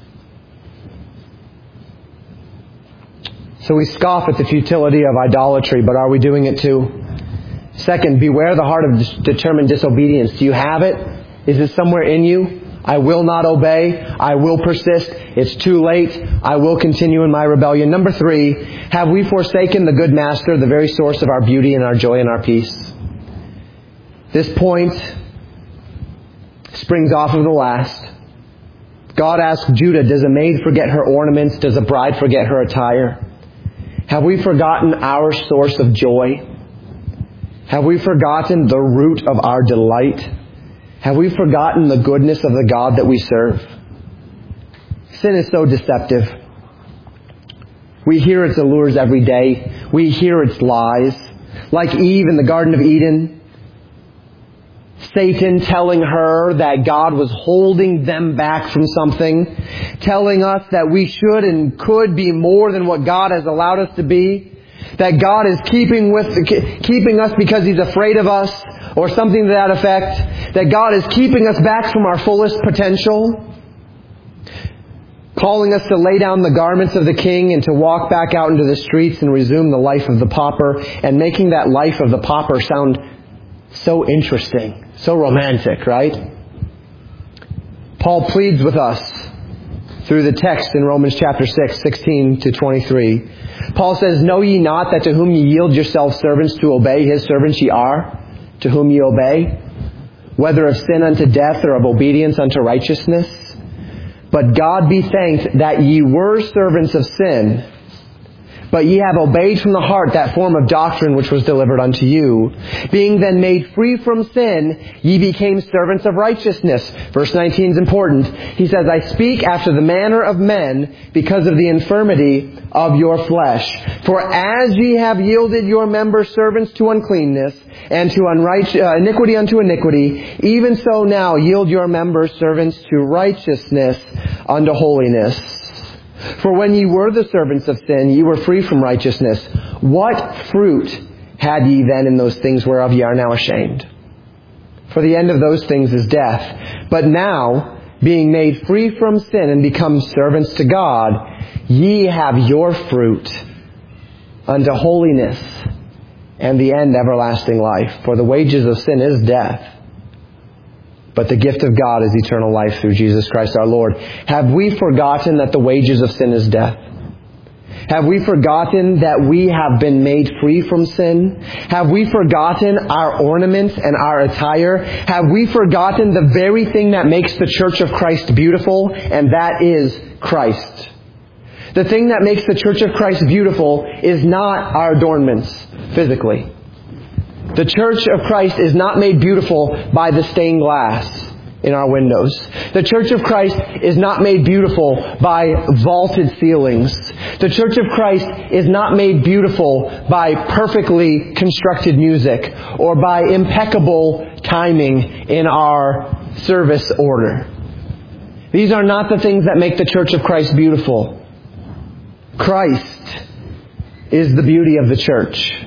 So we scoff at the futility of idolatry, but are we doing it too? Second, beware the heart of determined disobedience. Do you have it? Is it somewhere in you? I will not obey. I will persist. It's too late. I will continue in my rebellion. Number 3, have we forsaken the good master, the very source of our beauty and our joy and our peace? This point springs off of the last. God asked Judah, does a maid forget her ornaments? Does a bride forget her attire? Have we forgotten our source of joy? Have we forgotten the root of our delight? Have we forgotten the goodness of the God that we serve? Sin is so deceptive. We hear its allures every day. We hear its lies. Like Eve in the Garden of Eden, Satan telling her that God was holding them back from something, telling us that we should and could be more than what God has allowed us to be, that God is keeping us because He's afraid of us, or something to that effect, that God is keeping us back from our fullest potential, calling us to lay down the garments of the king and to walk back out into the streets and resume the life of the pauper, and making that life of the pauper sound so interesting, so romantic, right? Paul pleads with us through the text in Romans chapter 6, 16 to 23. Paul says, know ye not that to whom ye yield yourselves servants to obey, his servants ye are, to whom ye obey, whether of sin unto death or of obedience unto righteousness? But God be thanked that ye were servants of sin, but ye have obeyed from the heart that form of doctrine which was delivered unto you. Being then made free from sin, ye became servants of righteousness. Verse 19 is important. He says, I speak after the manner of men because of the infirmity of your flesh. For as ye have yielded your members servants to uncleanness, and to iniquity unto iniquity, even so now yield your members servants to righteousness unto holiness. For when ye were the servants of sin, ye were free from righteousness. What fruit had ye then in those things whereof ye are now ashamed? For the end of those things is death. But now, being made free from sin and become servants to God, ye have your fruit unto holiness, and the end everlasting life. For the wages of sin is death, but the gift of God is eternal life through Jesus Christ our Lord. Have we forgotten that the wages of sin is death? Have we forgotten that we have been made free from sin? Have we forgotten our ornaments and our attire? Have we forgotten the very thing that makes the Church of Christ beautiful, and that is Christ? The thing that makes the Church of Christ beautiful is not our adornments physically. The Church of Christ is not made beautiful by the stained glass in our windows. The Church of Christ is not made beautiful by vaulted ceilings. The Church of Christ is not made beautiful by perfectly constructed music or by impeccable timing in our service order. These are not the things that make the Church of Christ beautiful. Christ is the beauty of the church.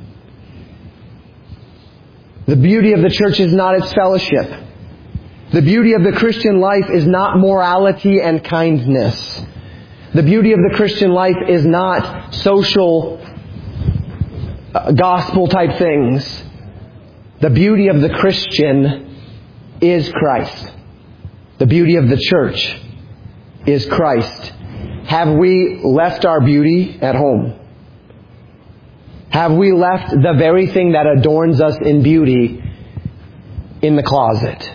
The beauty of the church is not its fellowship. The beauty of the Christian life is not morality and kindness. The beauty of the Christian life is not social gospel type things. The beauty of the Christian is Christ. The beauty of the church is Christ. Have we left our beauty at home? Have we left the very thing that adorns us in beauty in the closet?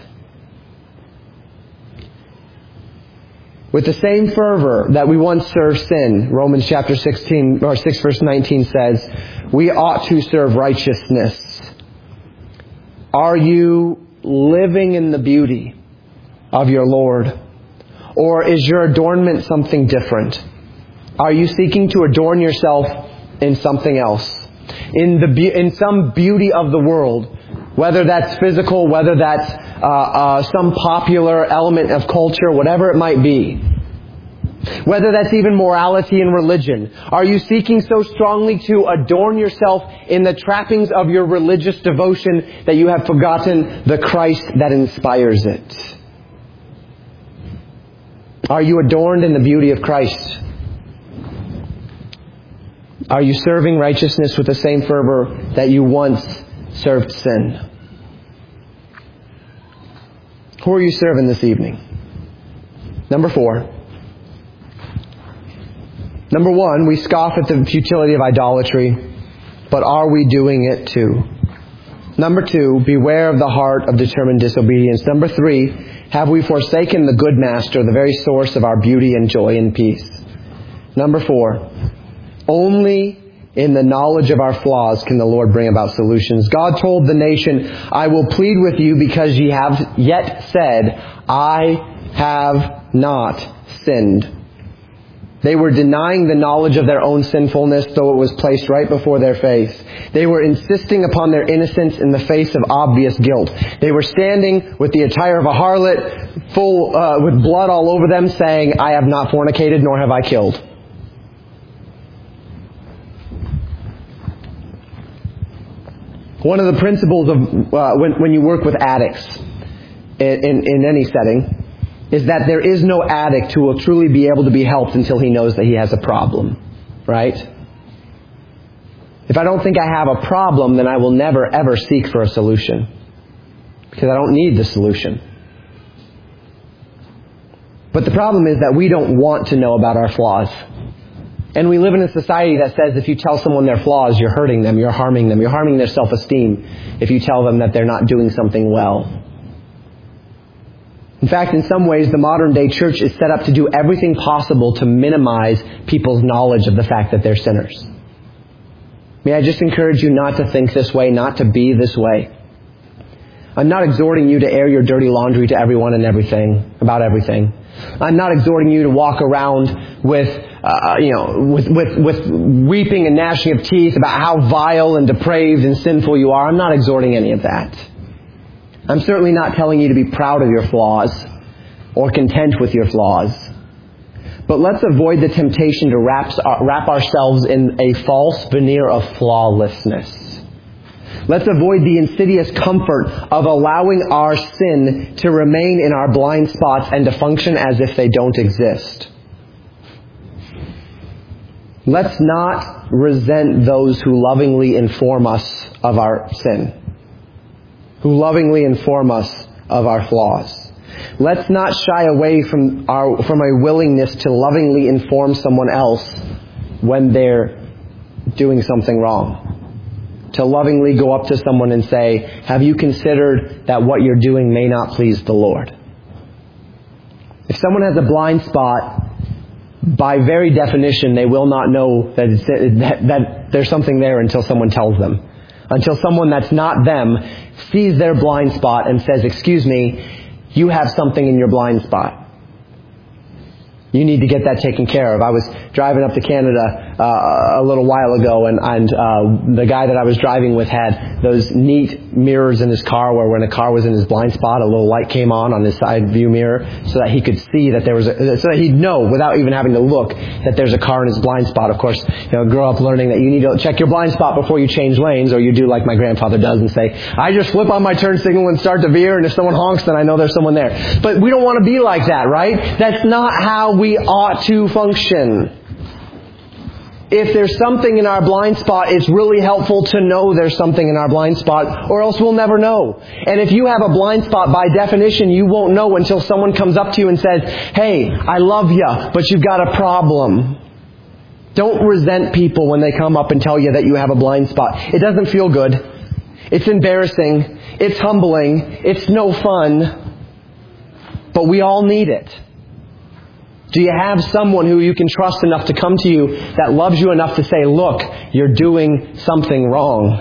With the same fervor that we once served sin, Romans chapter 16 or 6 verse 19 says, we ought to serve righteousness. Are you living in the beauty of your Lord? Or is your adornment something different? Are you seeking to adorn yourself in something else? In some beauty of the world, whether that's physical, whether that's some popular element of culture, whatever it might be. Whether that's even morality and religion. Are you seeking so strongly to adorn yourself in the trappings of your religious devotion that you have forgotten the Christ that inspires it? Are you adorned in the beauty of Christ? Are you serving righteousness with the same fervor that you once served sin? Who are you serving this evening? Number 4. Number 1, we scoff at the futility of idolatry, but are we doing it too? Number 2, beware of the heart of determined disobedience. Number 3, have we forsaken the good master, the very source of our beauty and joy and peace? Number 4, only in the knowledge of our flaws can the Lord bring about solutions. God told the nation, I will plead with you because ye have yet said, I have not sinned. They were denying the knowledge of their own sinfulness, though it was placed right before their face. They were insisting upon their innocence in the face of obvious guilt. They were standing with the attire of a harlot, full with blood all over them, saying, I have not fornicated, nor have I killed. One of the principles of when you work with addicts in any setting is that there is no addict who will truly be able to be helped until he knows that he has a problem. Right? If I don't think I have a problem, then I will never ever seek for a solution. Because I don't need the solution. But the problem is that we don't want to know about our flaws. And we live in a society that says if you tell someone their flaws, you're hurting them, you're harming them, you're harming their self-esteem if you tell them that they're not doing something well. In fact, in some ways, the modern day church is set up to do everything possible to minimize people's knowledge of the fact that they're sinners. May I just encourage you not to think this way, not to be this way. I'm not exhorting you to air your dirty laundry to everyone and everything, about everything. I'm not exhorting you to walk around with weeping and gnashing of teeth about how vile and depraved and sinful you are. I'm not exhorting any of that. I'm certainly not telling you to be proud of your flaws or content with your flaws. But let's avoid the temptation to wrap ourselves in a false veneer of flawlessness. Let's avoid the insidious comfort of allowing our sin to remain in our blind spots and to function as if they don't exist. Let's not resent those who lovingly inform us of our sin, who lovingly inform us of our flaws. Let's not shy away from a willingness to lovingly inform someone else when they're doing something wrong. To lovingly go up to someone and say, have you considered that what you're doing may not please the Lord? If someone has a blind spot, by very definition, they will not know that there's something there until someone tells them. Until someone that's not them sees their blind spot and says, excuse me, you have something in your blind spot. You need to get that taken care of. I was driving up to Canada a little while ago, and the guy that I was driving with had those neat mirrors in his car where when a car was in his blind spot, a little light came on his side view mirror so that he could see that there was so that he'd know without even having to look that there's a car in his blind spot. Of course, grow up learning that you need to check your blind spot before you change lanes, or you do like my grandfather does and say, I just flip on my turn signal and start to veer, and if someone honks, then I know there's someone there. But we don't want to be like that, right? That's not how we ought to function. If there's something in our blind spot, it's really helpful to know there's something in our blind spot, or else we'll never know. And if you have a blind spot, by definition, you won't know until someone comes up to you and says, "Hey, I love you, but you've got a problem." Don't resent people when they come up and tell you that you have a blind spot. It doesn't feel good. It's embarrassing. It's humbling. It's no fun. But we all need it. Do you have someone who you can trust enough to come to you that loves you enough to say, "Look, you're doing something wrong"?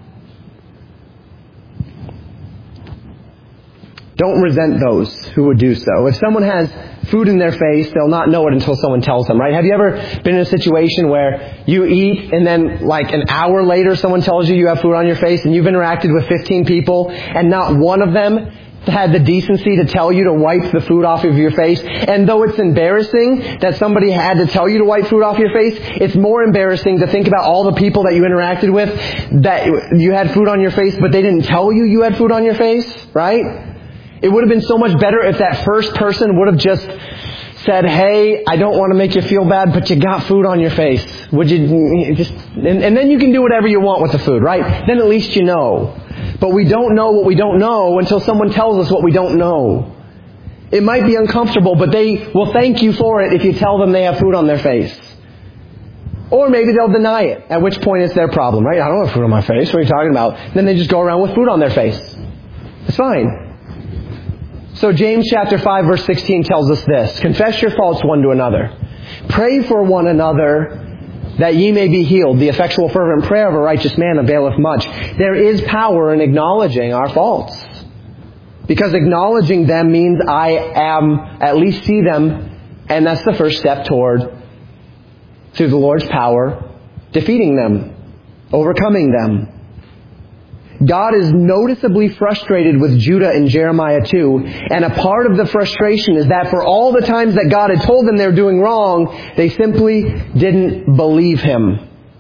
Don't resent those who would do so. If someone has food in their face, they'll not know it until someone tells them, right? Have you ever been in a situation where you eat and then like an hour later someone tells you have food on your face, and you've interacted with 15 people and not one of them had the decency to tell you to wipe the food off of your face? And though it's embarrassing that somebody had to tell you to wipe food off your face, it's more embarrassing to think about all the people that you interacted with that you had food on your face, but they didn't tell you had food on your face, right? It would have been so much better if that first person would have just said, "Hey, I don't want to make you feel bad, but you got food on your face. Would you just..." And then you can do whatever you want with the food, right? Then at least you know. But we don't know what we don't know until someone tells us what we don't know. It might be uncomfortable, but they will thank you for it if you tell them they have food on their face. Or maybe they'll deny it, at which point it's their problem, right? "I don't have food on my face. What are you talking about?" Then they just go around with food on their face. It's fine. So James chapter 5 verse 16 tells us this: "Confess your faults one to another. Pray for one another that ye may be healed. The effectual fervent prayer of a righteous man availeth much." There is power in acknowledging our faults. Because acknowledging them means at least see them, and that's the first step toward, through the Lord's power, defeating them, overcoming them. God is noticeably frustrated with Judah in Jeremiah 2, and a part of the frustration is that for all the times that God had told them they were doing wrong, they simply didn't believe Him.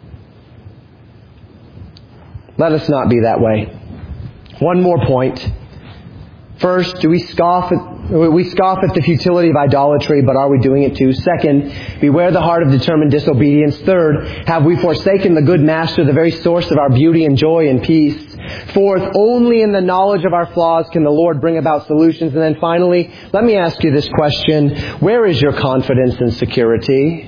Let us not be that way. One more point. First, we scoff at the futility of idolatry, but are we doing it too? Second, beware the heart of determined disobedience. Third, have we forsaken the good master, the very source of our beauty and joy and peace? Fourth, only in the knowledge of our flaws can the Lord bring about solutions. And then finally, let me ask you this question: where is your confidence and security?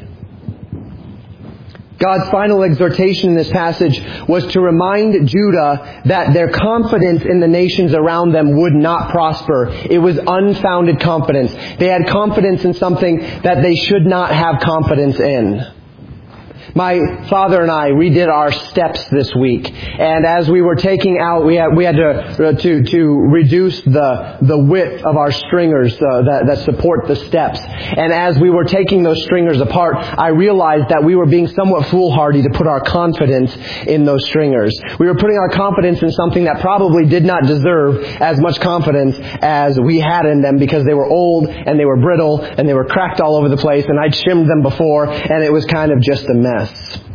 God's final exhortation in this passage was to remind Judah that their confidence in the nations around them would not prosper. It was unfounded confidence. They had confidence in something that they should not have confidence in. My father and I redid our steps this week, and as we were taking out, we had to reduce the width of our stringers that support the steps. And as we were taking those stringers apart, I realized that we were being somewhat foolhardy to put our confidence in those stringers. We were putting our confidence in something that probably did not deserve as much confidence as we had in them, because they were old and they were brittle and they were cracked all over the place, and I'd shimmed them before, and it was kind of just a mess.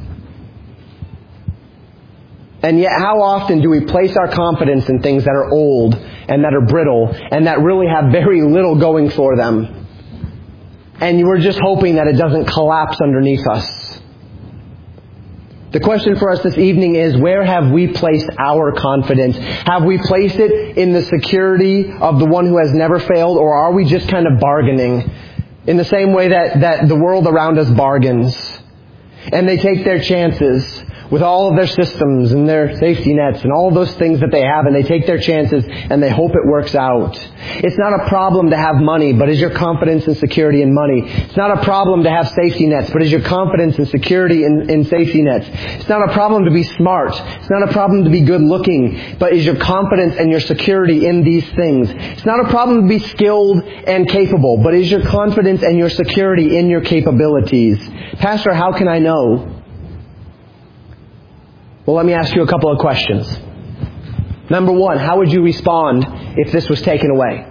And yet, how often do we place our confidence in things that are old and that are brittle and that really have very little going for them? And we're just hoping that it doesn't collapse underneath us. The question for us this evening is, where have we placed our confidence? Have we placed it in the security of the one who has never failed, or are we just kind of bargaining in the same way that the world around us bargains? And they take their chances with all of their systems and their safety nets and all those things that they have, and they take their chances and they hope it works out. It's not a problem to have money, but is your confidence and security in money? It's not a problem to have safety nets, but is your confidence and security in safety nets? It's not a problem to be smart. It's not a problem to be good looking, but is your confidence and your security in these things? It's not a problem to be skilled and capable, but is your confidence and your security in your capabilities? Pastor, how can I know? Well, let me ask you a couple of questions. Number one, how would you respond if this was taken away?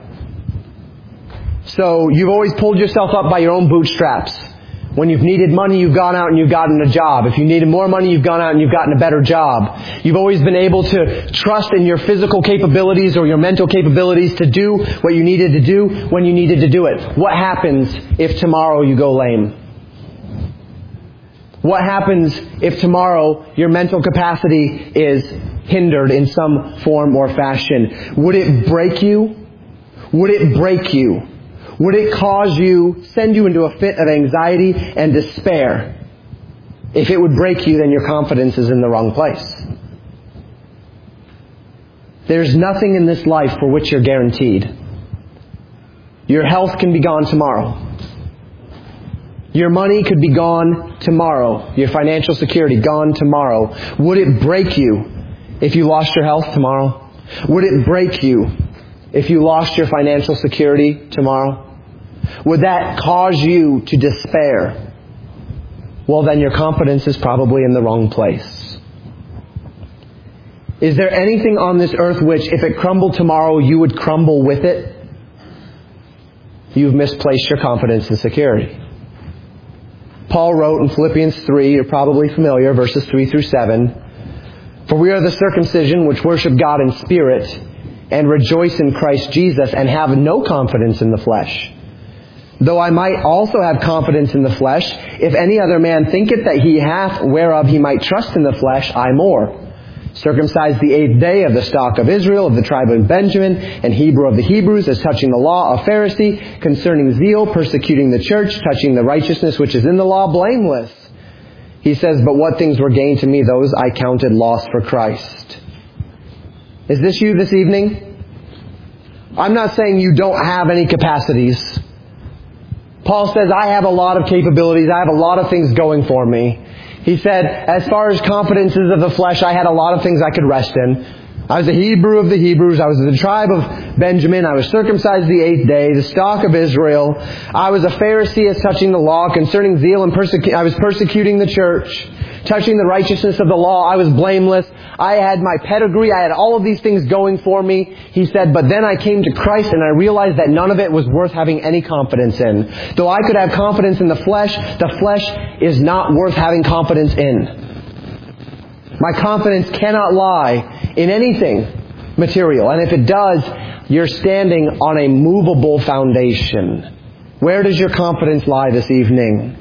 So you've always pulled yourself up by your own bootstraps. When you've needed money, you've gone out and you've gotten a job. If you needed more money, you've gone out and you've gotten a better job. You've always been able to trust in your physical capabilities or your mental capabilities to do what you needed to do when you needed to do it. What happens if tomorrow you go lame? What happens if tomorrow your mental capacity is hindered in some form or fashion? Would it break you? Would it break you? Would it send you into a fit of anxiety and despair? If it would break you, then your confidence is in the wrong place. There's nothing in this life for which you're guaranteed. Your health can be gone tomorrow. Your money could be gone tomorrow. Your financial security gone tomorrow. Would it break you if you lost your health tomorrow? Would it break you if you lost your financial security tomorrow? Would that cause you to despair? Well, then your confidence is probably in the wrong place. Is there anything on this earth which, if it crumbled tomorrow, you would crumble with it? You've misplaced your confidence and security. Paul wrote in Philippians 3, you're probably familiar, verses 3 through 7, "For we are the circumcision which worship God in spirit and rejoice in Christ Jesus and have no confidence in the flesh. Though I might also have confidence in the flesh, if any other man thinketh that he hath whereof he might trust in the flesh, I more. Circumcised the 8th day, of the stock of Israel, of the tribe of Benjamin, and Hebrew of the Hebrews, as touching the law, a Pharisee, concerning zeal, persecuting the church, touching the righteousness which is in the law, blameless." He says, "But what things were gained to me, those I counted loss for Christ." Is this you this evening? I'm not saying you don't have any capacities. Paul says, I have a lot of capabilities. I have a lot of things going for me. He said, as far as confidences of the flesh, I had a lot of things I could rest in. I was a Hebrew of the Hebrews. I was of the tribe of Benjamin. I was circumcised the 8th day, the stock of Israel. I was a Pharisee as touching the law, concerning zeal and I was persecuting the church. Touching the righteousness of the law, I was blameless. I had my pedigree. I had all of these things going for me. He said, but then I came to Christ and I realized that none of it was worth having any confidence in. Though I could have confidence in the flesh is not worth having confidence in. My confidence cannot lie in anything material. And if it does, you're standing on a movable foundation. Where does your confidence lie this evening?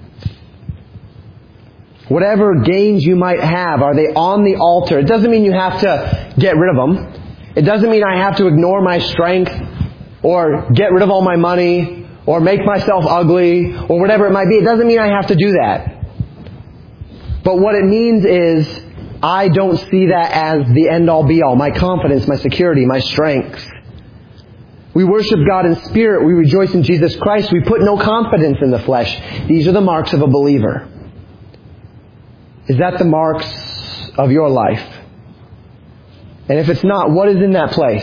Whatever gains you might have, are they on the altar? It doesn't mean you have to get rid of them. It doesn't mean I have to ignore my strength or get rid of all my money or make myself ugly or whatever it might be. It doesn't mean I have to do that. But what it means is I don't see that as the end-all be-all. My confidence, my security, my strength. We worship God in spirit. We rejoice in Jesus Christ. We put no confidence in the flesh. These are the marks of a believer. Is that the marks of your life? And if it's not, what is in that place?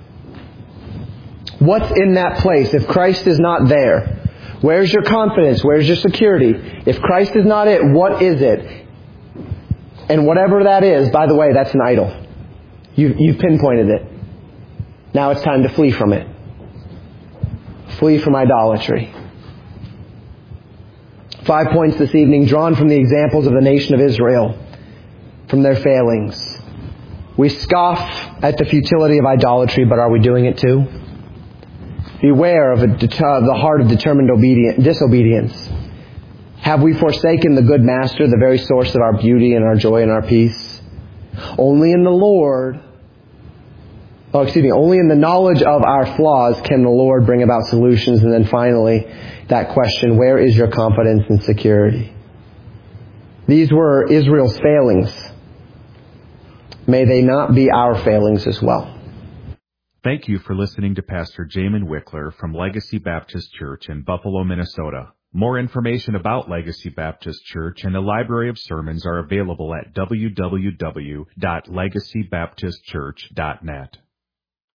What's in that place if Christ is not there? Where's your confidence? Where's your security? If Christ is not it, what is it? And whatever that is, by the way, that's an idol. You've pinpointed it. Now it's time to flee from it. Flee from idolatry. 5 points this evening drawn from the examples of the nation of Israel, from their failings. We scoff at the futility of idolatry, but are we doing it too? Beware of the heart of determined disobedience. Have we forsaken the good master, the very source of our beauty and our joy and our peace? Only in the knowledge of our flaws can the Lord bring about solutions. And then finally, that question, where is your confidence and security? These were Israel's failings. May they not be our failings as well. Thank you for listening to Pastor Jamin Wickler from Legacy Baptist Church in Buffalo, Minnesota. More information about Legacy Baptist Church and a library of sermons are available at www.legacybaptistchurch.net.